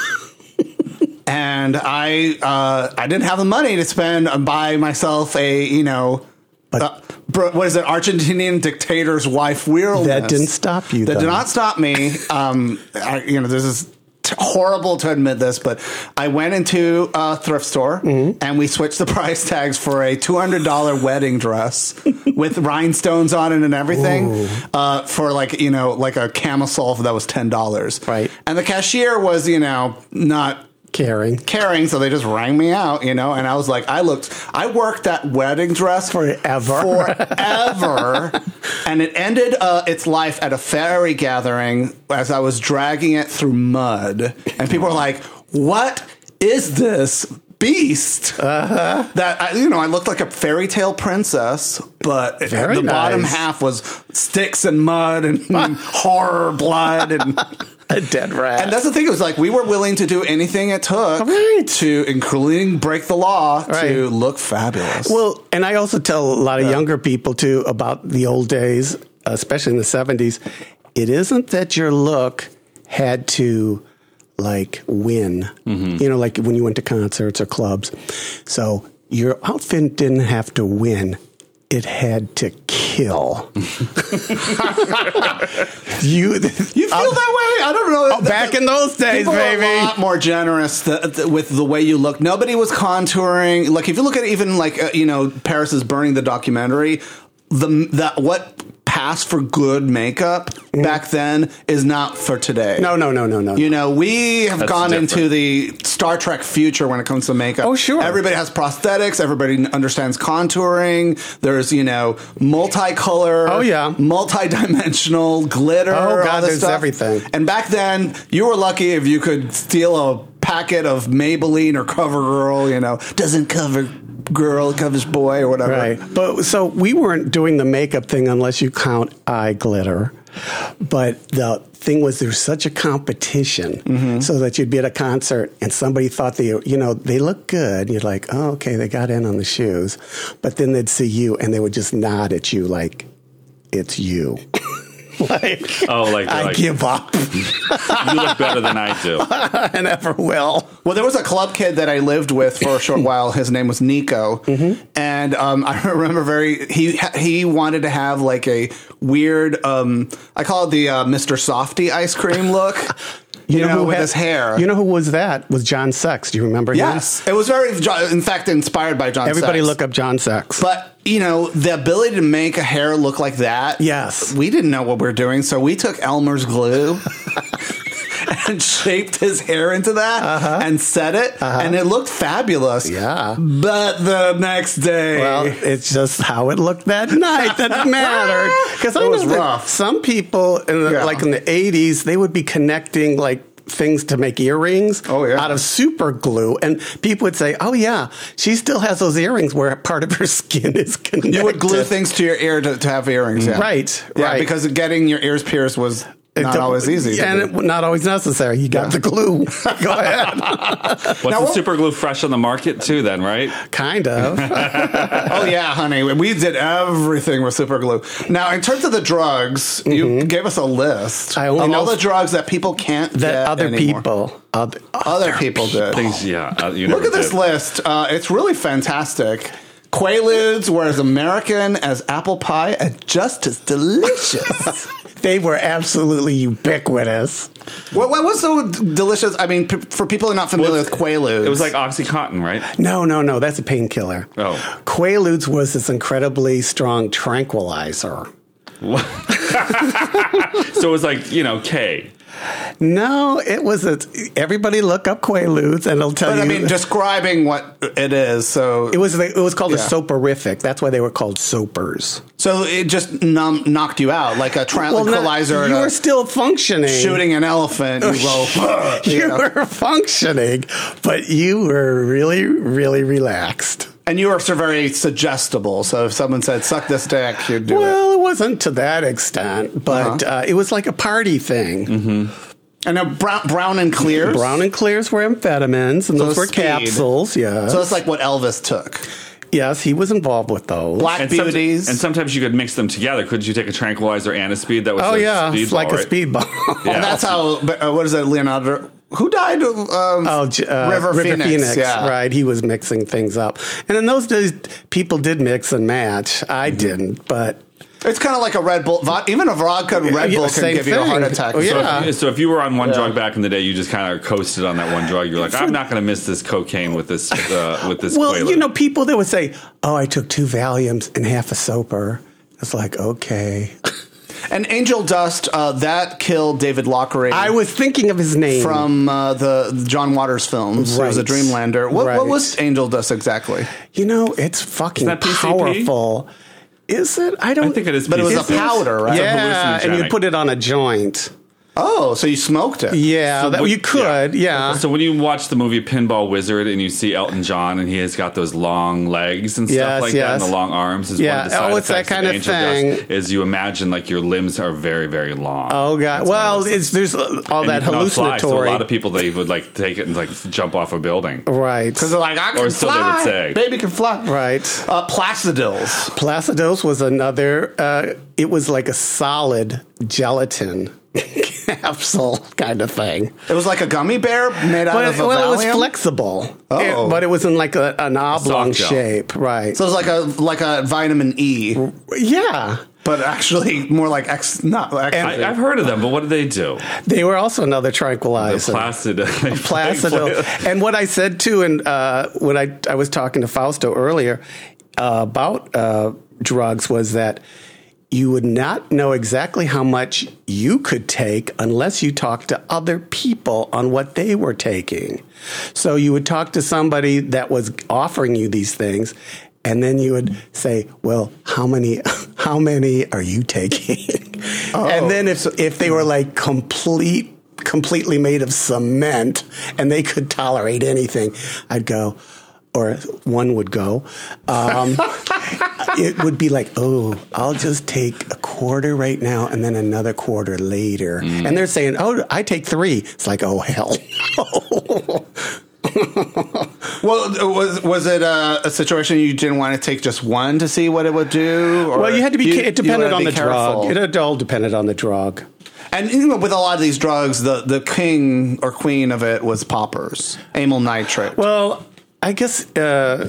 And I uh, I didn't have the money to spend and buy myself a, you know, uh, br- what is it, Argentinian dictator's wife weirdness. That didn't stop you, That though. did not stop me. Um, I, you know, this is t- horrible to admit this, but I went into a thrift store Mm-hmm. and we switched the price tags for a two hundred dollars wedding dress with rhinestones on it and everything uh, for like, you know, like a camisole that was ten dollars. Right. And the cashier was, you know, not Caring. caring, so they just rang me out, you know, and I was like, I looked, I worked that wedding dress Forever. forever, and it ended uh, its life at a fairy gathering as I was dragging it through mud, and people were like, "What is this beast?" Uh-huh. That I, you know, I looked like a fairy tale princess, but it- Very the bottom nice. half was sticks and mud and horror blood and. A dead rat. And that's the thing. It was like we were willing to do anything it took Right. to, including break the law, Right. to look fabulous. Well, and I also tell a lot of younger people too about the old days, especially in the seventies. It isn't that your look had to like win, Mm-hmm. you know, like when you went to concerts or clubs. So your outfit didn't have to win. It had to kill. you you feel that way? I don't know. Oh, back in those days, People baby. were a lot more generous th- th- with the way you look. Nobody was contouring. Like if you look at even like uh, you know Paris is Burning, the documentary, the that what past for good makeup mm. back then is not for today. No, no, no, no, no. You know, we have That's gone different. into the Star Trek future when it comes to makeup. Oh, sure. Everybody has prosthetics. Everybody understands contouring. There's, you know, multicolor. Oh, yeah. Multi-dimensional glitter. Oh, God, all this there's stuff. everything. And back then, you were lucky if you could steal a packet of Maybelline or CoverGirl, you know, doesn't cover girl, it covers boy or whatever. Right. But so we weren't doing the makeup thing unless you count eye glitter. But the thing was, there's such a competition, mm-hmm. so that you'd be at a concert and somebody thought they, you know, they look good. You're like, oh, okay, they got in on the shoes. But then they'd see you and they would just nod at you like, it's you. Like, oh, like, I like, give up. You look better than I do. I never will. Well, there was a club kid that I lived with for a short while. His name was Nico, mm-hmm. and um, I remember very he he wanted to have like a weird um, I call it the uh, Mister Softy ice cream look. You, you know, know with had, his hair. You know who was that? Was John Sex. Do you remember him? Yes. It was very, in fact, inspired by John Everybody Sex. look up John Sex. But, you know, the ability to make a hair look like that. Yes. We didn't know what we were doing, so we took Elmer's glue and shaped his hair into that uh-huh. and set it, uh-huh. and it looked fabulous. Yeah. But the next day... Well, it's just how it looked that night that mattered. Because I It know was that rough. some people, in the, Yeah. like in the eighties, they would be connecting like things to make earrings Oh, yeah. out of super glue, and people would say, oh yeah, she still has those earrings where part of her skin is connected. You would glue things to your ear to, to have earrings, yeah. Right, Yeah, right. because getting your ears pierced was not It- always easy. to And do. it, not always necessary. You got the glue. Go ahead. Wasn't what- super glue fresh on the market too then, right? Kind of. Oh, yeah, honey. We did everything with super glue. Now, in terms of the drugs, you gave us a list I only of know all the drugs that people can't that get other anymore. people. Other, Other people did. Things, yeah. Uh, you Look never at this did. list. Uh, it's really fantastic. Quaaludes were as American as apple pie and just as delicious. They were absolutely ubiquitous. what, what was so delicious? I mean, p- for people who are not familiar Well, with Quaaludes. It was like OxyContin, right? No, no, no. That's a painkiller. Oh. Quaaludes was this incredibly strong tranquilizer. So it was like, you know, K. No, it was a. Everybody look up Quaaludes and it'll tell But you. I mean, describing what it is. So it was it was called Yeah. a soporific. That's why they were called soapers. so it just numb, knocked you out like a tranquilizer. no, and you a- were still functioning. shooting an elephant. You go. You you know. were functioning, but you were really, really relaxed. And you were so very suggestible. So if someone said, suck this dick, you'd do Well, it wasn't to that extent, but Uh-huh. uh, it was like a party thing. it. And now brown, brown and clears. Brown and clears were amphetamines, and So those were speed. capsules. Yes. So it's like what Elvis took. Yes, he was involved with those. Black And, some- beauties. and sometimes you could mix them together. Couldn't you take a tranquilizer and a speed that was Oh like yeah, speedball, it's like right? a speedball. Yeah. And that's how, but, uh, what is it, Leonardo? Who died? Um, Oh, J- uh, River, Phoenix. yeah. right? He was mixing things up, and in those days, people did mix and match. I Mm-hmm. didn't, but It's kind of like a Red Bull. Vod- even a vodka Red Yeah, Bull can same give you a heart thing. attack. Oh, So yeah. if, so if you were on one drug back in the day, you just kind of coasted on that one drug. You're like, I'm not going to miss this cocaine with this uh, with this. well, Quaalude. you know, people that would say, "Oh, I took two Valiums and half a soper." It's like, okay. And Angel Dust, uh, that killed David Lochary. I was thinking of his name from uh, the John Waters films. It was a Right. Dreamlander. What, Right. what was Angel Dust exactly? You know, it's fucking Isn't that P C P? powerful. Is it? I don't I think it is, But it was P a C P. powder, right? It's a Yeah, and you hallucinogenic. put it on a joint. Oh, so you smoked it? Yeah, So that, what- you could. Yeah. So when you watch the movie Pinball Wizard and you see Elton John and he has got those long legs and stuff Yes, like that yes. and the long arms is Yeah. one of the side Oh, it's that effects kind of Angel thing. Dust is you imagine like your limbs are very very long. Oh god. That's one Well, of those it's there's all And that you cannot fly, so a hallucinatory. lot of people they would like take it and like jump off a building. Right. Because they're like, I can Or so they fly. would say. Baby can fly. Right. Uh, Placidils. Placidose was another. Uh, it was like a solid gelatin capsule kind of thing. It was like a gummy bear made out But of it, a well, it was Valium? flexible. Oh. It- but it was in like a, an oblong gel. shape, right? So it was like a like a vitamin E, yeah, but actually more like X. Not X. I, I've heard of them, but what do they do? they were also another The tranquilizer. placid, Placido. And what I said too, and uh, when I I was talking to Fausto earlier uh, about uh, drugs, was that you would not know exactly how much you could take unless you talked to other people on what they were taking. So you would talk to somebody that was offering you these things, and then you would say, well, how many how many are you taking? Oh. And then if if they were like complete completely made of cement and they could tolerate anything, I'd go, or one would go, um, it would be like, oh, I'll just take a quarter right now and then another quarter later. Mm. And they're saying, oh, I take three. It's like, oh, hell no. Well, was was it a, a situation you didn't want to take just one to see what it would do? Or well, you had to be, you, it depended on the careful. drug. It all depended on the drug. And you know, with a lot of these drugs, the, the king or queen of it was poppers, amyl nitrate. Well, I guess uh,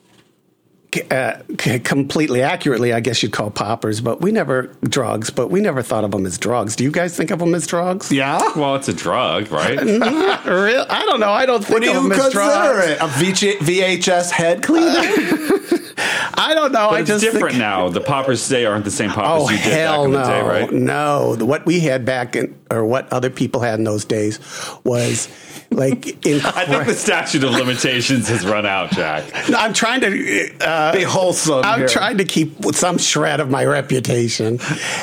uh, completely accurately, I guess you'd call poppers, but we never drugs. But we never thought of them as drugs. Do you guys think of them as drugs? Yeah. Well, it's a drug, right? Not really. I don't know. I don't think what do of you them as drugs. It? A V H S head cleaner? I don't know. But I it's just different think, now. The poppers today aren't the same poppers oh, you did hell back in no. the day, right? No. What we had back in, or what other people had in those days was like incredible. I think the statute of limitations has run out, Jack. No, I'm trying to uh, be wholesome. I'm here. trying to keep some shred of my reputation,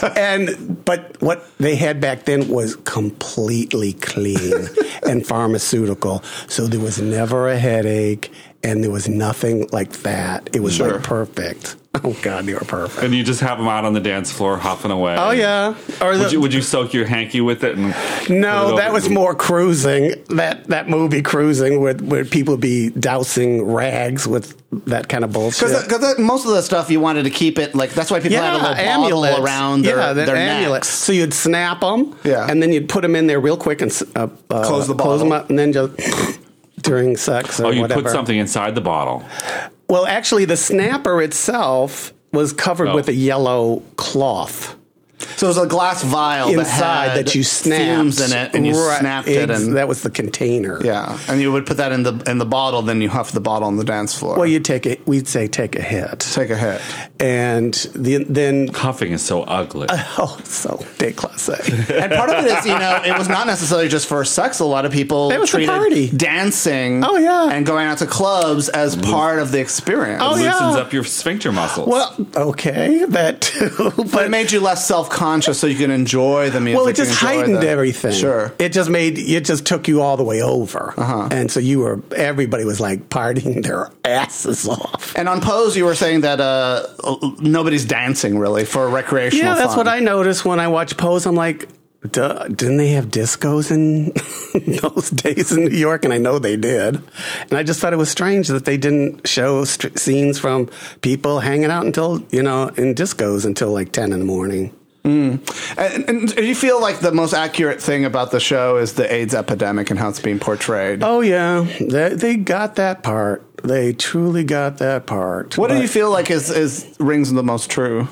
and but what they had back then was completely clean and pharmaceutical, so there was never a headache, and there was nothing like that. It was Sure. like perfect. Oh God, they were perfect. And you just have them out on the dance floor, huffing away. Oh yeah. Or would the, you would you soak your hanky with it? And no, it that was more Cruising. That that movie Cruising, where where people be dousing rags with that kind of bullshit. Because most of the stuff you wanted to keep it like that's why people yeah, had a little amulets. bottle around their, yeah, their amulets. necks. So you'd snap them, Yeah. and then you'd put them in there real quick and uh, uh, Close the close them bottle. up, and then just during sex or oh, you whatever. put something inside the bottle. Well, actually, the snapper itself was covered Oh. with a yellow cloth. So it was a glass vial Inside that, had that you snapped. fumes in it, and you Right, snapped it, ex- and that was the container. yeah, and you would put that in the in the bottle. Then you huff the bottle on the dance floor. Well, you'd take it. We'd say take a hit, take a hit. and the, then Huffing is so ugly. oh, so déclassé. And part of it is, you know, it was not necessarily just for sex. A lot of people It was a treated party. dancing, Oh, yeah. and going out to clubs as part of the experience. Oh, It yeah. loosens up your sphincter muscles. Well, okay, that too, But but it made you less self-conscious, so you can enjoy the music. well, it just enjoy heightened the- everything. Sure. it just made it just took you all the way over, Uh-huh. and so you were everybody was like partying their asses off. And on Pose, you were saying that uh, nobody's dancing really for recreational Yeah, that's fun. what I noticed when I watched Pose. I'm like, duh, didn't they have discos in those days in New York? And I know they did. And I just thought it was strange that they didn't show st- scenes from people hanging out until, you know, in discos until like ten in the morning. Mm. And, and do you feel like the most accurate thing about the show is the AIDS epidemic and how it's being portrayed? Oh, yeah. They, they got that part. They truly got that part. What But do you feel like is, is rings the most true?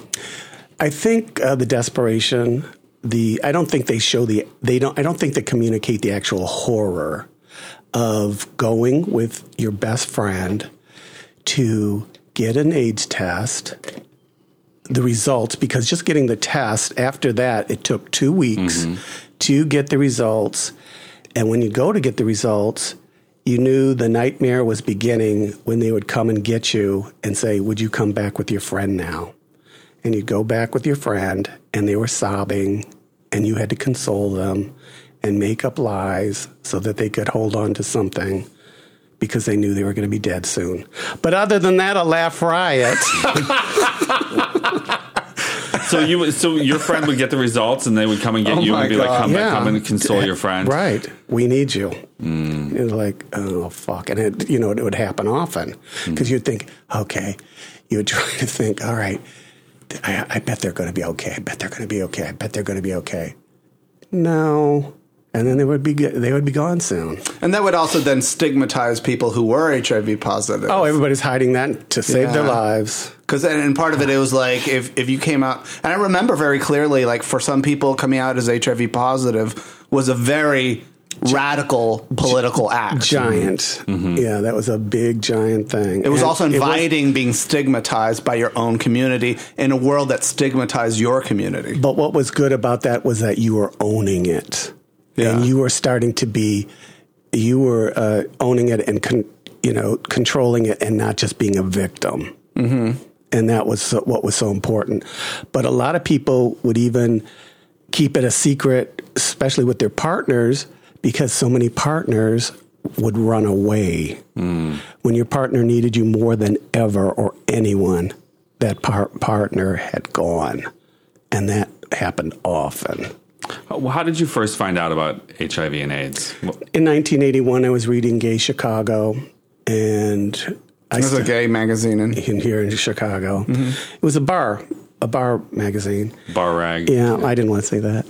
I think uh, the desperation, the I don't think they show the they don't I don't think they communicate the actual horror of going with your best friend to get an AIDS test, the results, because just getting the test, after that it took two weeks mm-hmm. to get the results. And when you go to get the results, you knew the nightmare was beginning when they would come and get you and say, would you come back with your friend now? And you'd go back with your friend, and they were sobbing, and you had to console them and make up lies so that they could hold on to something because they knew they were going to be dead soon. But other than that, a laugh riot. So you, so your friend would get the results, and they would come and get Oh you my and be like, God. "Come, Yeah. come and console your friend." Right. We need you. Mm. It was like, oh, fuck. And, it, you know, it would happen often because mm. you'd think, okay, you would try to think, all right, I, I bet they're going to be okay. I bet they're going to be okay. I bet they're going to be okay. No. And then they would be they would be gone soon. And that would also then stigmatize people who were H I V positive. Oh, everybody's hiding that to save Yeah. their lives. Because and part of it, it was like if, if you came out, and I remember very clearly, like for some people coming out as H I V positive was a very radical political act. Giant. Mm-hmm. Yeah, that was a big, giant thing. It was And also it was- inviting being stigmatized by your own community in a world that stigmatized your community. But what was good about that was that you were owning it. Yeah. And you were starting to be, you were uh, owning it and, con, you know, controlling it and not just being a victim. Mm-hmm. And that was so, what was so important. But a lot of people would even keep it a secret, especially with their partners, because so many partners would run away. Mm. When your partner needed you more than ever or anyone, that par- partner had gone. And that happened often. Well, how did you first find out about H I V and AIDS? In nineteen eighty-one, I was reading Gay Chicago, and I It was a st- gay magazine. And in here in Chicago. Mm-hmm. It was a bar, a bar magazine. Bar rag. Yeah, I didn't want to say that.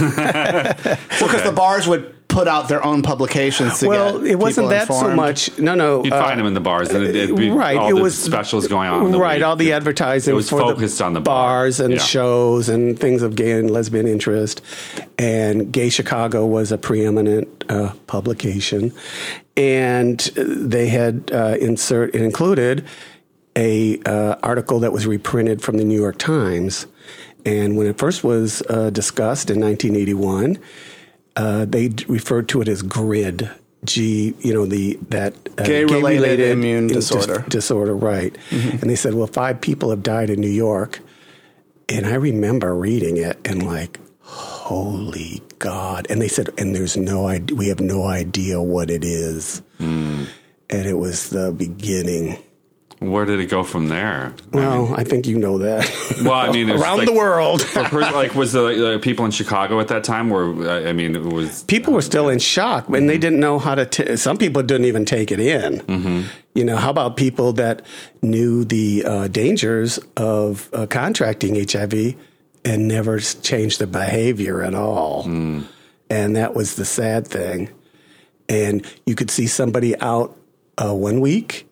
well, because the bars would put out their own publications to Well, get it wasn't people that so informed. much. No, no. You'd uh, find them in the bars, and it'd be right, all it the was specials going on. in the right, week. all the advertising It was for focused the on the bar. bars and Yeah. shows and things of gay and lesbian interest. And Gay Chicago was a preeminent uh, publication, and they had uh, insert it included a uh, article that was reprinted from the New York Times. And when it first was uh, discussed in nineteen eighty-one, uh, they d- referred to it as GRID. G, you know, the that uh, Gay-related immune dis- disorder. disorder, right? Mm-hmm. And they said, well, five people have died in New York, and I remember reading it and like, holy God! And they said, and there's no idea, we have no idea what it is, mm. and it was the beginning. Where did it go from there? Well, I, mean, I think you know that. well, I mean, it was around like, the world. for pers- like, was the like, people in Chicago at that time? Were I mean, it was people were still in shock, and mm-hmm. they didn't know how to. T- some people didn't even take it in. Mm-hmm. You know, how about people that knew the uh, dangers of uh, contracting H I V and never changed their behavior at all? Mm. And that was the sad thing. And you could see somebody out uh, one week,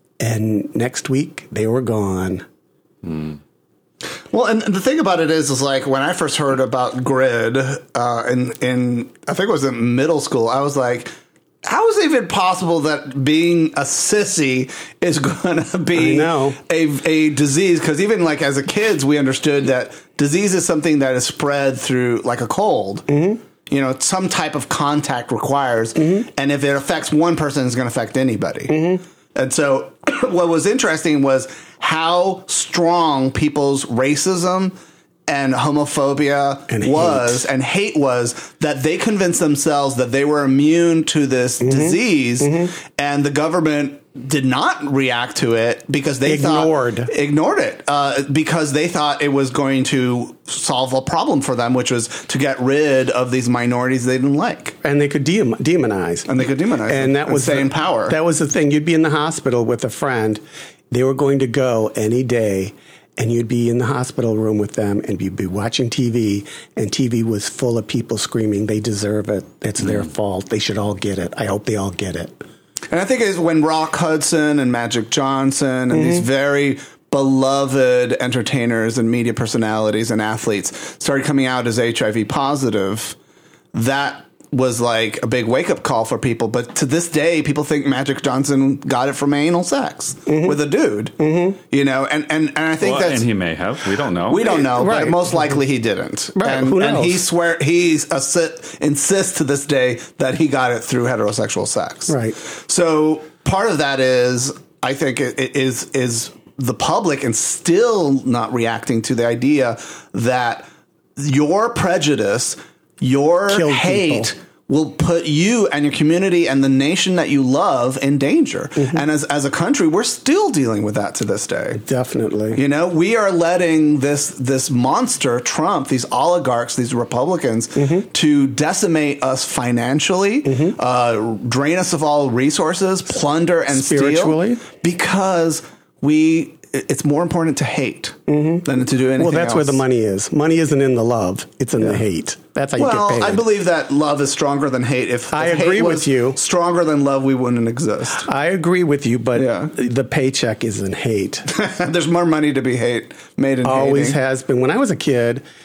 and next week they were gone. Mm. Well, and the thing about it is, is like when I first heard about GRID uh, in, in, I think it was in middle school, I was like, how is it even possible that being a sissy is going to be a, a disease? Because even like as a kids, we understood that disease is something that is spread through like a cold. Mm-hmm. You know, some type of contact requires. Mm-hmm. And if it affects one person, it's going to affect anybody. Mm-hmm. And so what was interesting was how strong people's racism and homophobia and was hate. and hate was that they convinced themselves that they were immune to this mm-hmm. disease, mm-hmm. and the government did not react to it because they ignored thought, ignored it uh, because they thought it was going to solve a problem for them, which was to get rid of these minorities they didn't like, and they could de- demonize, and they could demonize, and them that was stay the, in power. That was the thing. You'd be in the hospital with a friend. They were going to go any day. And you'd be in the hospital room with them, and you'd be watching T V, and T V was full of people screaming, they deserve it. It's mm. their fault. They should all get it. I hope they all get it. And I think it's when Rock Hudson and Magic Johnson and mm-hmm. these very beloved entertainers and media personalities and athletes started coming out as H I V positive, that was like a big wake-up call for people. But to this day, people think Magic Johnson got it from anal sex mm-hmm. with a dude. Mm-hmm. You know, and, and, and I think well, that's... And he may have. We don't know. We don't know, right. but most likely he didn't. Right. And, Who knows? and he swear he's a sit, insists to this day that he got it through heterosexual sex. Right. So part of that is, I think, it, it is is the public and still not reacting to the idea that your prejudice, your Kill hate... people. will put you and your community and the nation that you love in danger. Mm-hmm. And as as a country, we're still dealing with that to this day. Definitely. You know, we are letting this this monster, Trump, these oligarchs, these Republicans, mm-hmm. to decimate us financially, mm-hmm. uh, drain us of all resources, plunder and Spiritually. steal. Because we... it's more important to hate mm-hmm. than to do anything Well, that's else. where the money is. Money isn't in the love. It's in yeah. the hate. That's how well, you get paid. I believe that love is stronger than hate. If, I if agree hate with was you. Stronger than love, we wouldn't exist. I agree with you, but yeah. the paycheck isn't hate. There's more money to be hate made in Always hating. has been. When I was a kid,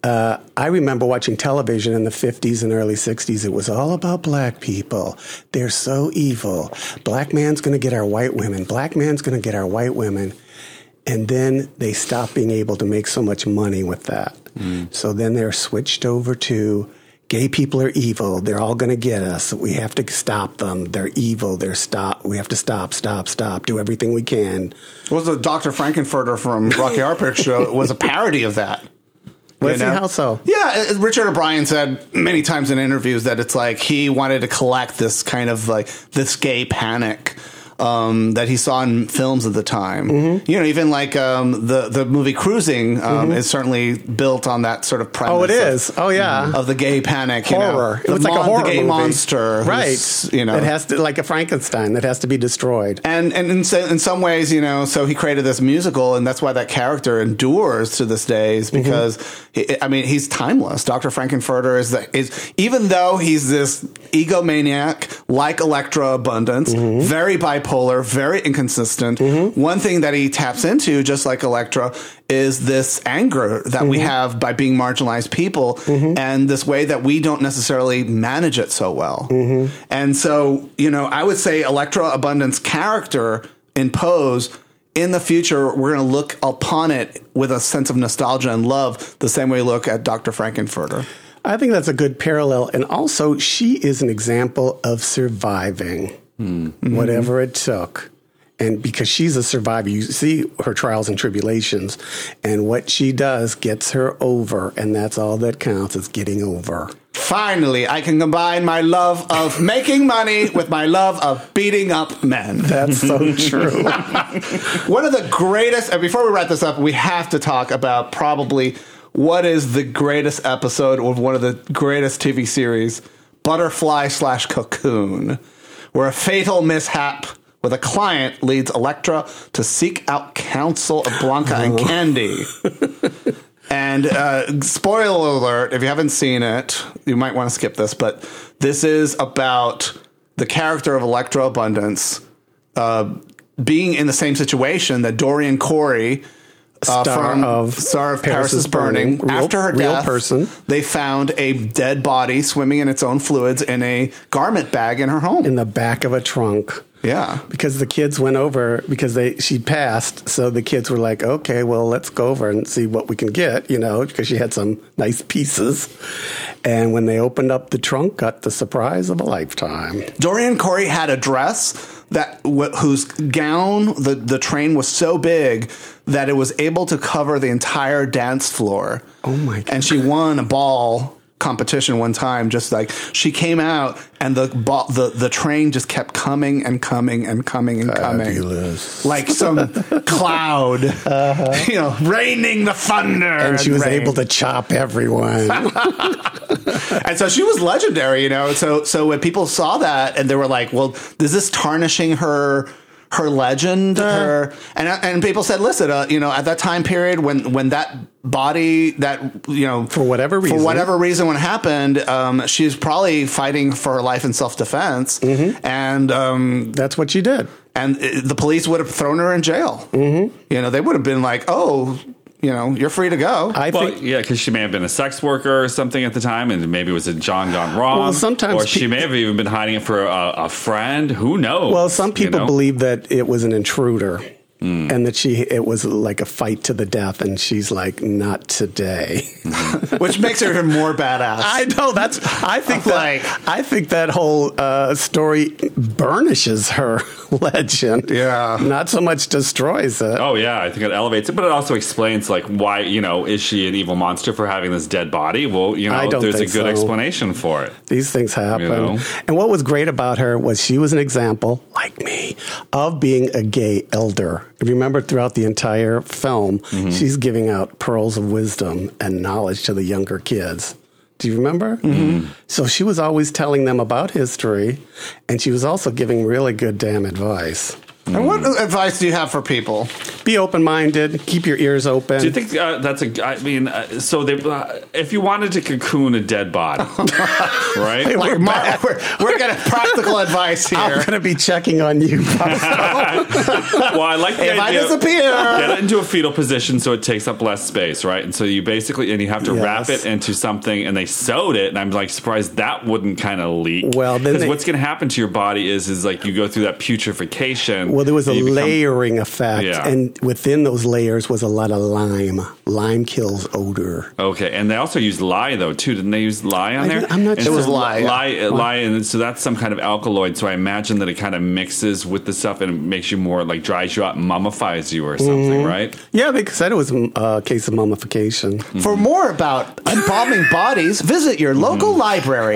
uh, I remember watching television in the fifties and early sixties. It was all about black people. They're so evil. Black man's going to get our white women. Black man's going to get our white women. And then they stopped being able to make so much money with that. Mm. So then they're switched over to gay people are evil. They're all going to get us. We have to stop them. They're evil. They're stop. We have to stop, stop, stop. Do everything we can. Was the Doctor Frankenfurter from Rocky Horror Picture Show was a parody of that. Was he? How so? Yeah, Richard O'Brien said many times in interviews that it's like he wanted to collect this kind of like this gay panic um, that he saw in films at the time. Mm-hmm. You know, even like um, the the movie Cruising um, mm-hmm. is certainly built on that sort of premise. Oh, it is. Of, oh, yeah. Of the gay panic. Horror. You know, it's like mon- a horror the gay movie. monster. Right. You know, it has to, like a Frankenstein that has to be destroyed. And and in, in some ways, you know, so he created this musical, and that's why that character endures to this day, is because, mm-hmm. he, I mean, he's timeless. Doctor Frankenfurter is, the, is even though he's this egomaniac, like Electra Abundance, mm-hmm. very bipolar, very inconsistent. Mm-hmm. One thing that he taps into, just like Electra, is this anger that mm-hmm. we have by being marginalized people, mm-hmm. and this way that we don't necessarily manage it so well. Mm-hmm. And so, you know, I would say Electra Abundance character in Pose, in the future, we're going to look upon it with a sense of nostalgia and love, the same way we look at Doctor Frankenfurter. I think that's a good parallel. And also, she is an example of surviving mm-hmm. whatever it took. And because she's a survivor, you see her trials and tribulations. And what she does gets her over. And that's all that counts, is getting over. Finally, I can combine my love of making money with my love of beating up men. That's so true. One of the greatest, and before we wrap this up, we have to talk about probably what is the greatest episode of one of the greatest T V series, Butterfly slash Cocoon, where a fatal mishap with a client leads Electra to seek out counsel of Blanca oh. and Candy. And uh, spoiler alert, if you haven't seen it, you might want to skip this, but this is about the character of Electra Abundance uh, being in the same situation that Dorian Corey, uh, star from of Star of Paris, Paris is Burning, Burning. Real, after her real death, person. They found a dead body swimming in its own fluids in a garment bag in her home. In the back of a trunk. Yeah. Because the kids went over, because they she passed, so the kids were like, okay, well, let's go over and see what we can get, you know, because she had some nice pieces. And when they opened up the trunk, got the surprise of a lifetime. Dorian Corey had a dress that wh- whose gown, the, the train was so big that it was able to cover the entire dance floor. Oh, my God. And she won a ball competition one time, just like she came out and the ball, the the train just kept coming and coming and coming and Fabulous. coming like some cloud, uh-huh. you know, raining the thunder, and she and was rain. able to chop everyone. And so she was legendary, you know. So so when people saw that and they were like, well, is this tarnishing her her legend, uh, her, and and people said, listen, uh, you know, at that time period when when that body, that, you know, for whatever reason, for whatever reason, when it happened, um, she's probably fighting for her life in self defense, mm-hmm. and um, that's what she did. And it, the police would have thrown her in jail. Mm-hmm. You know, they would have been like, oh, you know, you're free to go. I well, think, yeah, because she may have been a sex worker or something at the time, and maybe it was a John gone wrong. Well, sometimes or she pe- may have even been hiding it for a, a friend. Who knows? Well, some people you know? believe that it was an intruder. Mm. And that she, it was like a fight to the death, and she's like, not today, mm-hmm. Which makes her even more badass. I know that's. I think that. Like, I think that whole uh, story burnishes her legend. Yeah, not so much destroys it. Oh yeah, I think it elevates it, but it also explains like why, you know, is she an evil monster for having this dead body? Well, you know, I don't there's think a good so. explanation for it. These things happen, you know? And what was great about her was she was an example, like me, of being a gay elder. If you remember, throughout the entire film, mm-hmm. she's giving out pearls of wisdom and knowledge to the younger kids. Do you remember? Mm-hmm. So she was always telling them about history, and she was also giving really good damn advice. And what advice do you have for people? Be open-minded. Keep your ears open. Do you think uh, that's a? I mean, uh, so they, uh, if you wanted to cocoon a dead body, right? Hey, Like, we're, Mark, we're, we're getting practical advice here. I'm going to be checking on you. Well, I like the If I idea. disappear. Get it into a fetal position so it takes up less space, right? And so you basically, and you have to Yes. wrap it into something, and they sewed it, and I'm like surprised that wouldn't kind of leak. Well, then because they- what's going to happen to your body is, is like you go through that putrefaction. Well, there was a and you become- layering effect, Yeah. and within those layers was a lot of lime. Lime kills odor. Okay, and they also used lye though too. Didn't they use lye on I there? didn't- I'm not And sure. It was so lye, yeah. Lye, uh, lye, and so that's some kind of alkaloid. So I imagine that it kind of mixes with the stuff and it makes you more like dries you out, mummifies you or something, Mm-hmm. right? Yeah, they said it was a case of mummification. For more about embalming bodies, visit your local library.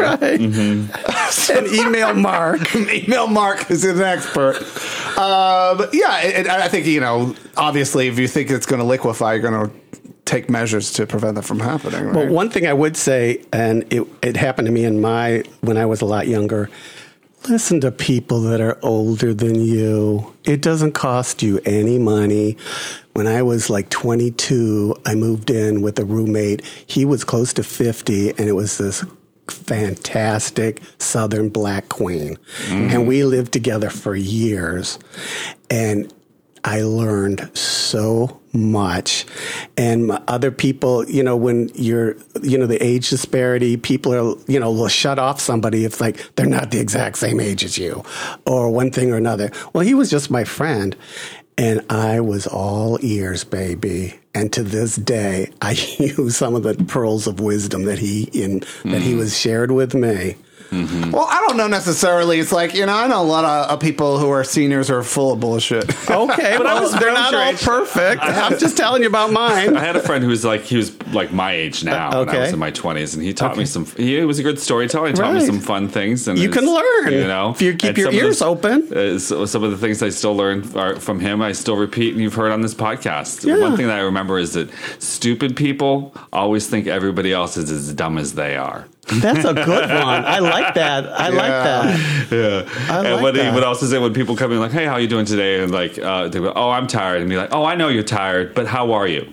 And email Mark. Email Mark, who's an expert. Um, yeah, it, it, I think, you know, obviously, if you think it's going to liquefy, you're going to take measures to prevent that from happening. Right? Well, one thing I would say, and it, it happened to me in my when I was a lot younger. Listen to people that are older than you. It doesn't cost you any money. When I was like twenty-two, I moved in with a roommate. He was close to fifty, and it was this fantastic Southern black queen. Mm-hmm. And we lived together for years. And I learned so much. And other people, you know, when you're, you know, the age disparity, people are, you know, will shut off somebody if like they're not the exact same age as you or one thing or another. Well, he was just my friend. And I was all ears, baby. And to this day, I use some of the pearls of wisdom that he in mm-hmm. that he was shared with me. Mm-hmm. Well, I don't know necessarily. It's like, you know, I know a lot of, of people who are seniors who are full of bullshit. Okay, But I well, was they're not your all age. perfect. I'm just telling you about mine. I had a friend who was like, he was like my age now. Uh, When I was okay. in my twenties, and he taught Okay. me some. He was a good storyteller. He taught me Right. some fun things. And You it's- can learn, you know, if you keep And your some of ears the- open. Uh, so some of the things I still learn are from him, I still repeat, and you've heard on this podcast. Yeah. One thing that I remember is that stupid people always think everybody else is as dumb as they are. That's a good one. I like that. I like that. Yeah. I and like what he that. would also say when people come in like, hey, how you doing today? And like, uh, they go, oh, I'm tired. And be like, oh, I know you're tired, but how are you?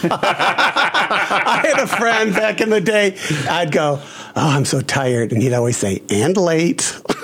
I had a friend back in the day. I'd go, oh, I'm so tired. And he'd always say, and late.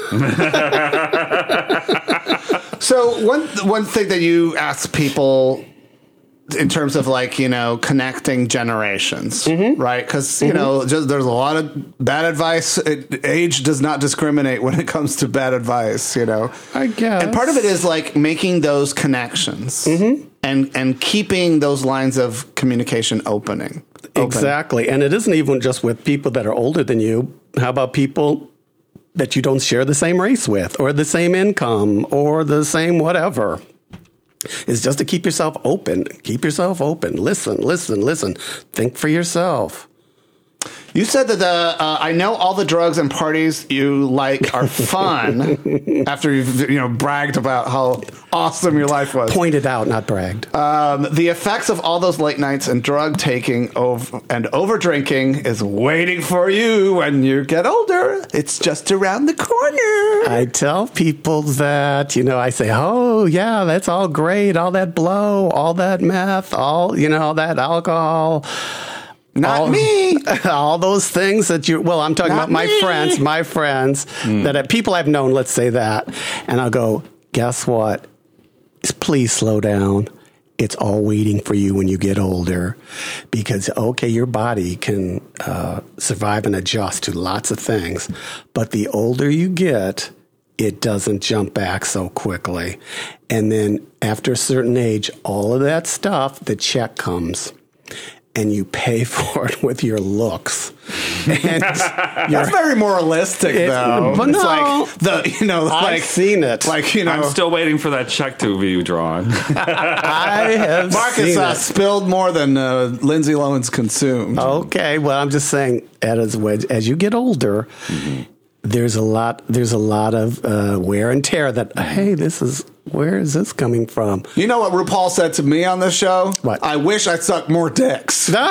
So one one thing that you ask people in terms of like, you know, connecting generations, mm-hmm. right? Because, you mm-hmm. know, just, there's a lot of bad advice. It, age does not discriminate when it comes to bad advice, you know? I guess. And part of it is like making those connections mm-hmm. and, and keeping those lines of communication opening. Open. Exactly. And it isn't even just with people that are older than you. How about people that you don't share the same race with or the same income or the same whatever? Is just to keep yourself open. Keep yourself open. Listen, listen, listen. Think for yourself. You said that the uh, I know all the drugs and parties you like are fun after you've, you know, bragged about how awesome your life was. Pointed out, not bragged. Um, the effects of all those late nights and drug taking over and over drinking is waiting for you when you get older. It's just around the corner. I tell people that, you know, I say, oh, yeah, that's all great. All that blow, all that meth, all, you know, all that alcohol. Not all, me. All those things that you, well, I'm talking Not about my me. friends, my friends, mm. that are people I've known, let's say that. And I'll go, guess what? Please slow down. It's all waiting for you when you get older because, okay, your body can uh, survive and adjust to lots of things. But the older you get, it doesn't jump back so quickly. And then after a certain age, all of that stuff, the check comes. And you pay for it with your looks. And That's very moralistic, it, though. But it's no, like the you know, I've like seen it. Like you know, I'm still waiting for that check to be drawn. I have Marcus seen uh, it. spilled more than uh, Lindsay Lohan's consumed. Okay, well, I'm just saying, as as you get older, mm-hmm. there's a lot there's a lot of uh, wear and tear that, hey, this is, where is this coming from? You know what RuPaul said to me on this show? What? I wish I sucked more dicks when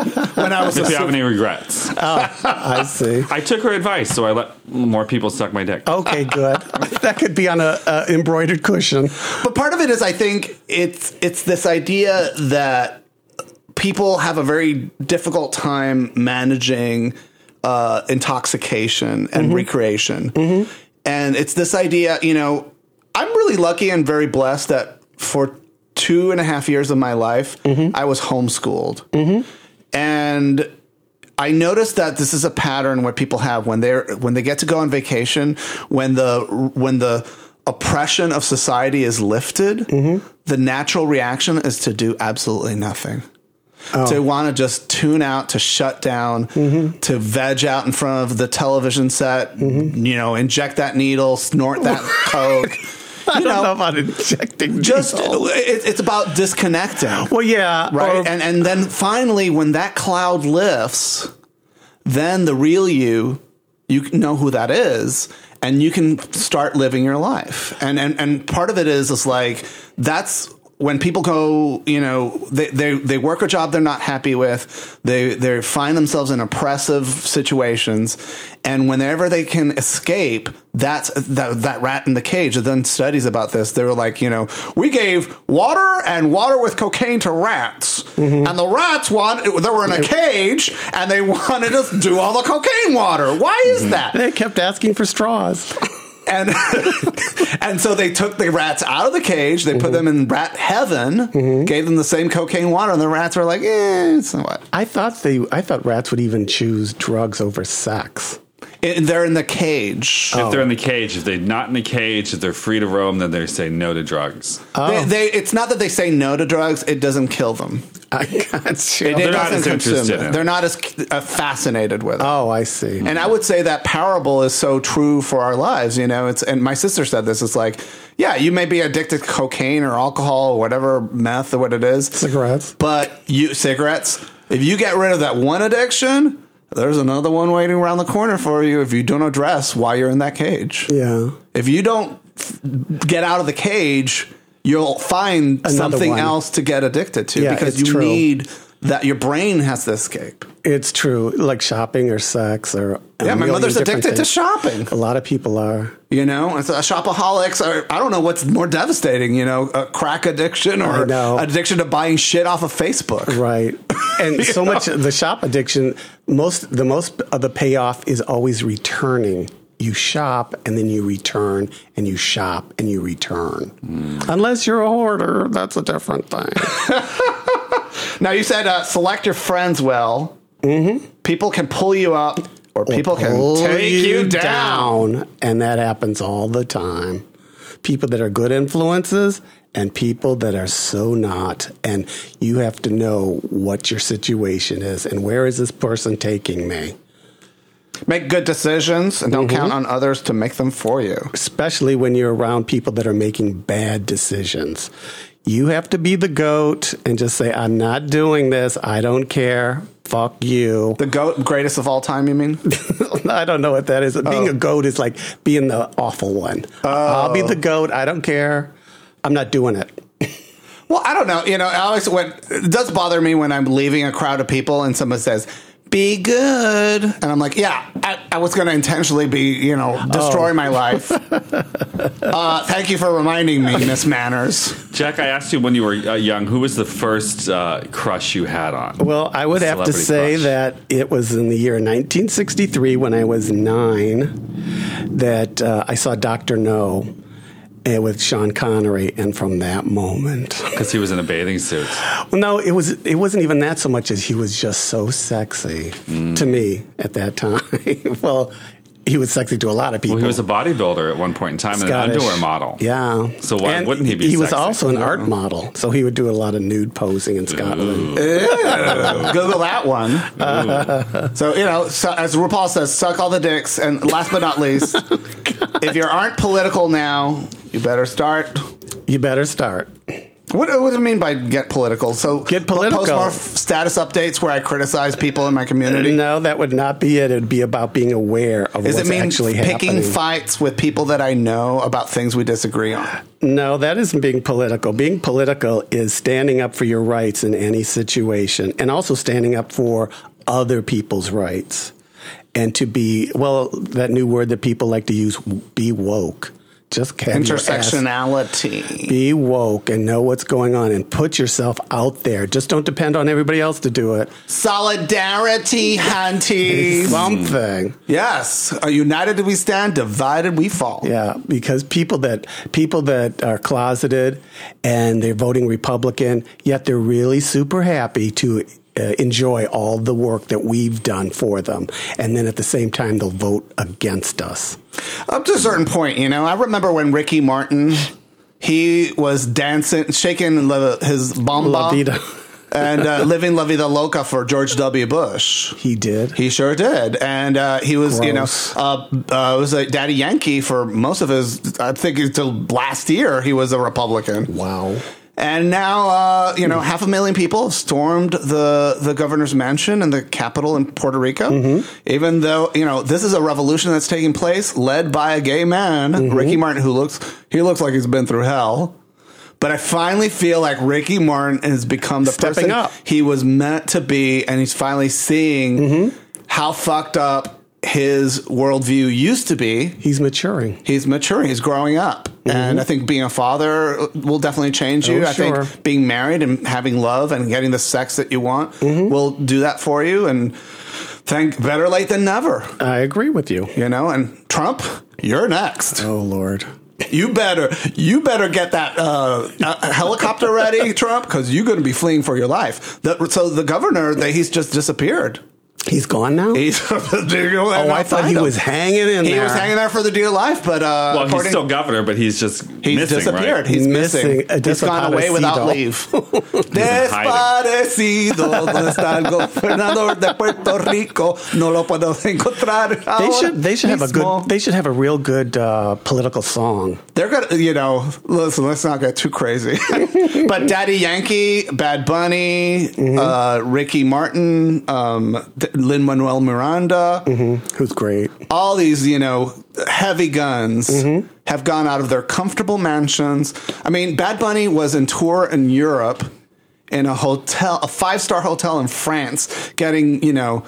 I was If a you have any regrets. Oh, I see. I took her advice, so I let more people suck my dick. Okay, good. That could be on a, a embroidered cushion. But part of it is, I think it's it's this idea that people have a very difficult time managing uh, intoxication and mm-hmm. recreation. Mm-hmm. And it's this idea, you know, I'm really lucky and very blessed that for two and a half years of my life, mm-hmm. I was homeschooled. Mm-hmm. And I noticed that this is a pattern what people have when they're when they get to go on vacation, when the when the oppression of society is lifted, mm-hmm. the natural reaction is to do absolutely nothing. Oh. To want to just tune out, to shut down, mm-hmm. to veg out in front of the television set, mm-hmm. you know, inject that needle, snort that coke. I You don't know, know about injecting. just needles. it, it's about disconnecting. Well, yeah, right. or- and and then finally, when that cloud lifts, then the real you, you know who that is, and you can start living your life. And and and part of it is is like that's. When people go, you know, they, they, they work a job they're not happy with, they they find themselves in oppressive situations, and whenever they can escape, that's that, that rat in the cage. I've done studies about this. They were like, you know, we gave water and water with cocaine to rats, mm-hmm. and the rats wanted, they were in a cage, and they wanted to do all the cocaine water. Why is that? They kept asking for straws. And and so they took the rats out of the cage. They put mm-hmm. them in rat heaven. Mm-hmm. Gave them the same cocaine water, and the rats were like, "Eh, so what?" I thought they. I thought rats would even choose drugs over sex. It, they're in the cage. If they're in the cage, if they're not in the cage, if they're free to roam, then they say no to drugs. Oh. They, they, it's not that they say no to drugs; it doesn't kill them. I got you. It, it They're not doesn't as consume interested them. in it. They're not as uh, fascinated with it. Oh, I see. And I would say that parable is so true for our lives. You know, it's and my sister said this. It's like, yeah, you may be addicted to cocaine or alcohol or whatever, meth or what it is, Cigarettes. But you cigarettes. If you get rid of that one addiction, there's another one waiting around the corner for you if you don't address why you're in that cage. Yeah. If you don't f- get out of the cage, you'll find Another something one. else to get addicted to Yeah, because it's you true. need that. Your brain has to escape. It's true. Like shopping or sex or a Yeah, my million mother's different addicted to things. shopping. A lot of people are. You know, it's a shopaholics. Or I don't know what's more devastating. You know, a crack addiction I or know. addiction to buying shit off of Facebook. Right. And so much the shop addiction, most the most of the payoff is always returning. You shop and then you return and you shop and you return. Mm. Unless you're a hoarder, that's a different thing. Now, you said uh, select your friends well. Mm-hmm. People can pull you up or people can Pull take you down. down. And that happens all the time. People that are good influences and people that are so not. And you have to know what your situation is and where is this person taking me. Make good decisions and don't Mm-hmm. count on others to make them for you. Especially when you're around people that are making bad decisions. You have to be the goat and just say, I'm not doing this. I don't care. Fuck you. The goat, greatest of all time, you mean? I don't know what that is. Being Oh. a goat is like being the awful one. Oh. I'll be the goat. I don't care. I'm not doing it. Well, I don't know. You know, I always when it does bother me when I'm leaving a crowd of people and someone says, "Be good," and I'm like, "Yeah, I, I was going to intentionally be, you know, destroy Oh. my life." uh, thank you for reminding me, Miss Manners. Jack, I asked you when you were uh, young, who was the first uh, crush you had on? Well, I would have to Celebrity say crush. that it was in the year nineteen sixty-three when I was nine that uh, I saw Doctor No uh, with Sean Connery, and from that moment, Because he was in a bathing suit. well, no, it was it wasn't even that so much as he was just so sexy Mm. to me at that time. Well, he was sexy to a lot of people. Well, he was a bodybuilder at one point in time and an Scottish. underwear model. Yeah. So why And wouldn't he be He was sexy? also an art model, so he would do a lot of nude posing in Scotland. Google that one. So, you know, so, as RuPaul says, suck all the dicks. And last but not least, if you aren't political now, you better start. You better start. What, what do you mean by get political? So Get political. Post more f- status updates where I criticize people in my community? No, that would not be it. It would be about being aware of Does what's it mean actually picking happening. fights with people that I know about things we disagree on? No, that isn't being political. Being political is standing up for your rights in any situation and also standing up for other people's rights. And to be, well, that new word that people like to use, be woke. Just have your ass- Intersectionality. Be woke and know what's going on and put yourself out there. Just don't depend on everybody else to do it. Solidarity, hunties. Something. Yes. Uh, united we stand, divided we fall. Yeah, because people that people that are closeted and they're voting Republican, yet they're really super happy to uh, enjoy all the work that we've done for them, and then at the same time they'll vote against us. Up to a certain point, you know. I remember when Ricky Martin, he was dancing, shaking la- his bomba. La vida. and uh, living La Vida Loca for George W. Bush. He did. He sure did. And uh, he was, Gross. you know, uh, uh, was a Daddy Yankee for most of his, I think until last year, he was a Republican. Wow. And now, uh, you know, half a million people have stormed the, the governor's mansion in the capital in Puerto Rico. Mm-hmm. Even though, you know, this is a revolution that's taking place led by a gay man, mm-hmm. Ricky Martin, who looks, he looks like he's been through hell. But I finally feel like Ricky Martin has become the Stepping person up. he was meant to be. And he's finally seeing mm-hmm. how fucked up his worldview used to be. He's maturing. He's maturing. He's growing up. Mm-hmm. And I think being a father will definitely change you. Oh, I sure. think being married and having love and getting the sex that you want mm-hmm. will do that for you. And thank better late than never. I agree with you. You know, and Trump, you're next. Oh, Lord. You better, you better get that uh, uh, helicopter ready, Trump, because you're going to be fleeing for your life. The, so the governor, they, he's just disappeared. He's gone now? He's, oh, I thought he was hanging in he there. He was hanging there for the dear life, but uh, well, he's still governor, but he's just he's missing, disappeared. Right? He's missing. missing. He's gone away without leave. Desparecido, donde está el gobernador de Puerto Rico? No lo puedo encontrar. They should. They should have a good. They should have a real good uh, political song. They're gonna, you know. Listen, let's not get too crazy. But Daddy Yankee, Bad Bunny, mm-hmm. uh, Ricky Martin, um, Lin-Manuel Miranda, mm-hmm. who's great. All these, you know, heavy guns mm-hmm. have gone out of their comfortable mansions. I mean, Bad Bunny was in tour in Europe in a hotel, a five-star hotel in France, getting, you know,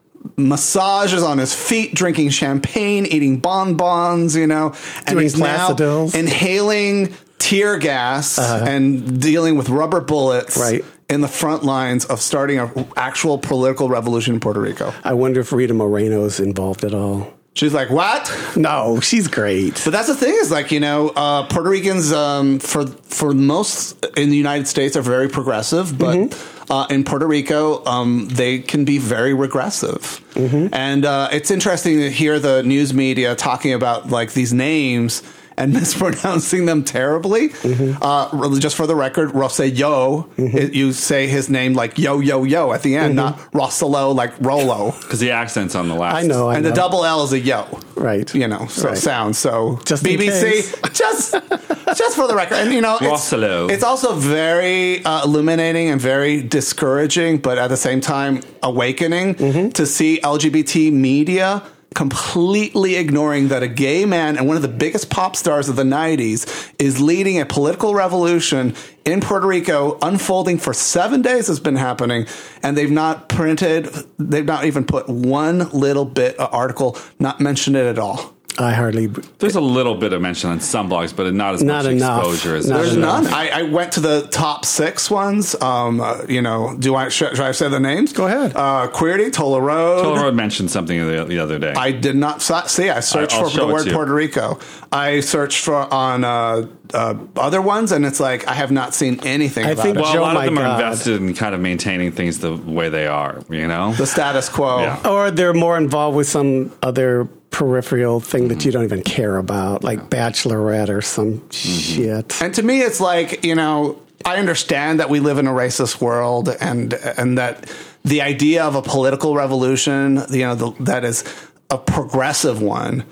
massages on his feet, drinking champagne, eating bonbons, you know, and Doing he's now Placidos. inhaling tear gas uh-huh. and dealing with rubber bullets. Right. In the front lines of starting an actual political revolution in Puerto Rico. I wonder if Rita Moreno's involved at all. She's like, what? No, she's great. But that's the thing is like, you know, uh, Puerto Ricans, um, for for most in the United States are very progressive, but mm-hmm. uh, in Puerto Rico, um, they can be very regressive. Mm-hmm. And uh, it's interesting to hear the news media talking about like these names and mispronouncing them terribly. Mm-hmm. Uh, just for the record, Rosselló, mm-hmm. it, you say his name like yo, yo, yo at the end, mm-hmm. not Rosselló like Rollo. Because the accent's on the last. I know, I And know. the double L is a yo. Right. You know, so right. sound. So just B B C, just just for the record. And, you know, it's, Rosselló. it's also very uh, illuminating and very discouraging, but at the same time awakening mm-hmm. to see L G B T media completely ignoring that a gay man and one of the biggest pop stars of the nineties is leading a political revolution in Puerto Rico, unfolding for seven days has been happening, and they've not printed, they've not even put one little bit of article, not mentioned it at all. I hardly. There's a little bit of mention on some blogs, but not as Not much enough. exposure as Not There's enough. none. I, I went to the top six ones. Um, uh, you know, do I should, should I say the names? Go ahead. Uh, Queerty, Tola Road. Tola Road mentioned something the, the other day. I did not see. I searched I- I'll for show the it word to you. Puerto Rico. I searched for on uh, uh, other ones, and it's like I have not seen anything I about think it. well, Joe, a lot my of them God. are invested in kind of maintaining things the way they are, you know? The status quo. Yeah. Or they're more involved with some other peripheral thing that you don't even care about, like Bachelorette or some mm-hmm. shit. And to me, it's like, you know, I understand that we live in a racist world, and and that the idea of a political revolution, you know, the, that is a progressive one,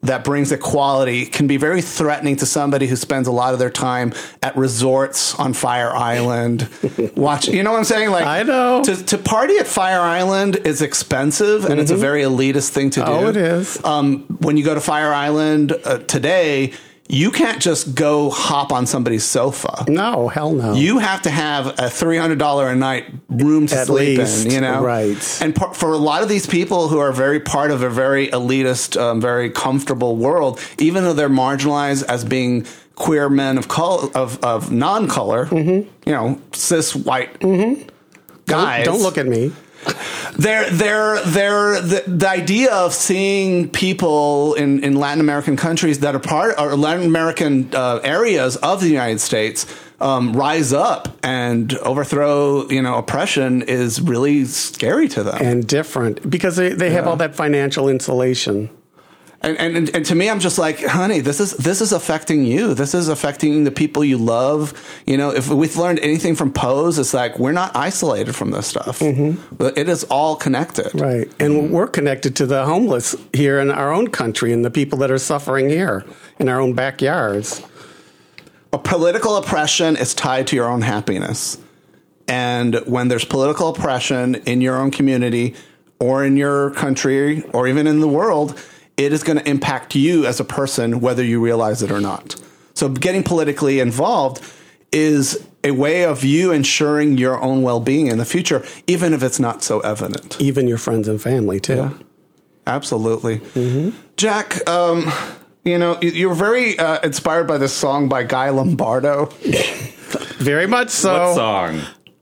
that brings equality can be very threatening to somebody who spends a lot of their time at resorts on Fire Island. Watch, you know what I'm saying? Like, I know. To, to party at Fire Island is expensive, and mm-hmm. it's a very elitist thing to do. Oh, it is. Um, when you go to Fire Island uh, today, you can't just go hop on somebody's sofa. No, hell no. You have to have a three hundred dollars a night room to At sleep least, in, you know? right. And par- for a lot of these people who are very part of a very elitist, um, very comfortable world, even though they're marginalized as being queer men of color, of, of non-color, mm-hmm. you know, cis white mm-hmm. guys. Don't, don't look at me. They're, they're, they're, the, the idea of seeing people in, in Latin American countries that are part, or Latin American uh, areas of the United States um, rise up and overthrow, you know, oppression is really scary to them. And different, because they, they have Yeah. all that financial insulation. And, and and to me, I'm just like, honey, this is this is affecting you. This is affecting the people you love. You know, if we've learned anything from Pose, it's like we're not isolated from this stuff. Mm-hmm. It is all connected. Right. And we're connected to the homeless here in our own country and the people that are suffering here in our own backyards. A political oppression is tied to your own happiness. And when there's political oppression in your own community or in your country or even in the world, it is going to impact you as a person, whether you realize it or not. So getting politically involved is a way of you ensuring your own well-being in the future, even if it's not so evident. Even your friends and family, too. Yeah, absolutely. Mm-hmm. Jack, um, you know, you were very uh, inspired by this song by Guy Lombardo. Very much so. What song?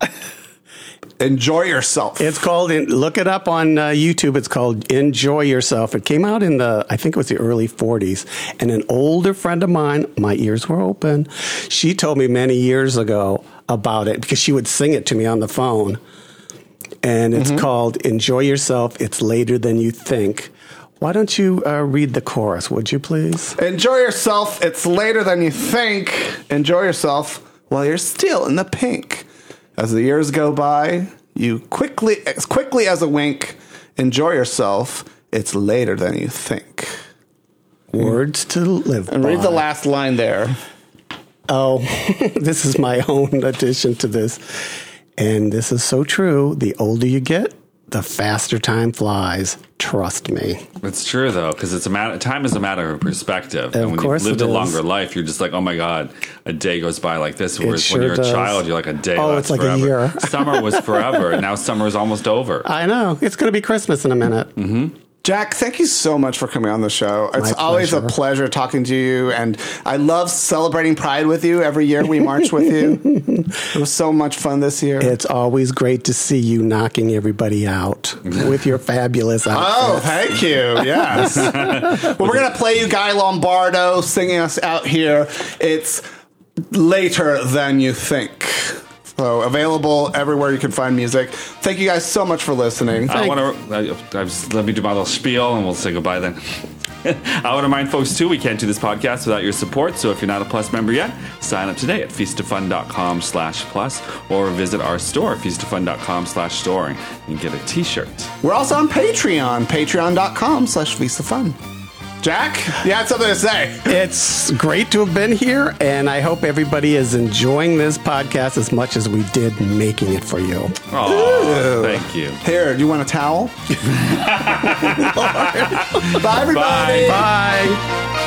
Enjoy Yourself. It's called, look it up on uh, YouTube. It's called Enjoy Yourself. It came out in the, I think it was the early forties. And an older friend of mine, my ears were open. She told me many years ago about it because she would sing it to me on the phone. And it's mm-hmm. called Enjoy Yourself. It's later than you think. Why don't you uh, read the chorus, would you please? Enjoy yourself. It's later than you think. Enjoy yourself while you're still in the pink. As the years go by, you quickly, as quickly as a wink, enjoy yourself. It's later than you think. Words to live and by. Read the last line there. Oh, this is my own addition to this. And this is so true. The older you get, the faster time flies. Trust me. It's true, though, because it's a matter. Time is a matter of perspective. Of and when course you've lived it a is. longer life, you're just like, oh my God, a day goes by like this. Whereas sure when you're does. a child, you're like, a day Oh, lasts it's like a forever. year. Summer was forever, and now summer is almost over. I know. It's going to be Christmas in a minute. Mm-hmm. Jack, thank you so much for coming on the show. It's My always a pleasure. pleasure talking to you, and I love celebrating Pride with you. Every year we march with you. It was so much fun this year. It's always great to see you knocking everybody out with your fabulous outfits. Oh, thank you. Yes. Well, we're going to play you Guy Lombardo singing us out here. It's Later Than You Think. So available everywhere you can find music. Thank you guys so much for listening. I want to. I, I just, let me do my little spiel, and we'll say goodbye then. I want to remind folks too, we can't do this podcast without your support. So if you're not a Plus member yet, sign up today at feast of fun dot com slash plus, or visit our store, feast of fun dot com slash store, and get a T-shirt. We're also on Patreon, patreon dot com slash feast of fun. Jack, you had something to say. It's great to have been here, and I hope everybody is enjoying this podcast as much as we did making it for you. Oh, thank you. Here, do you want a towel? Bye, everybody. Bye. Bye.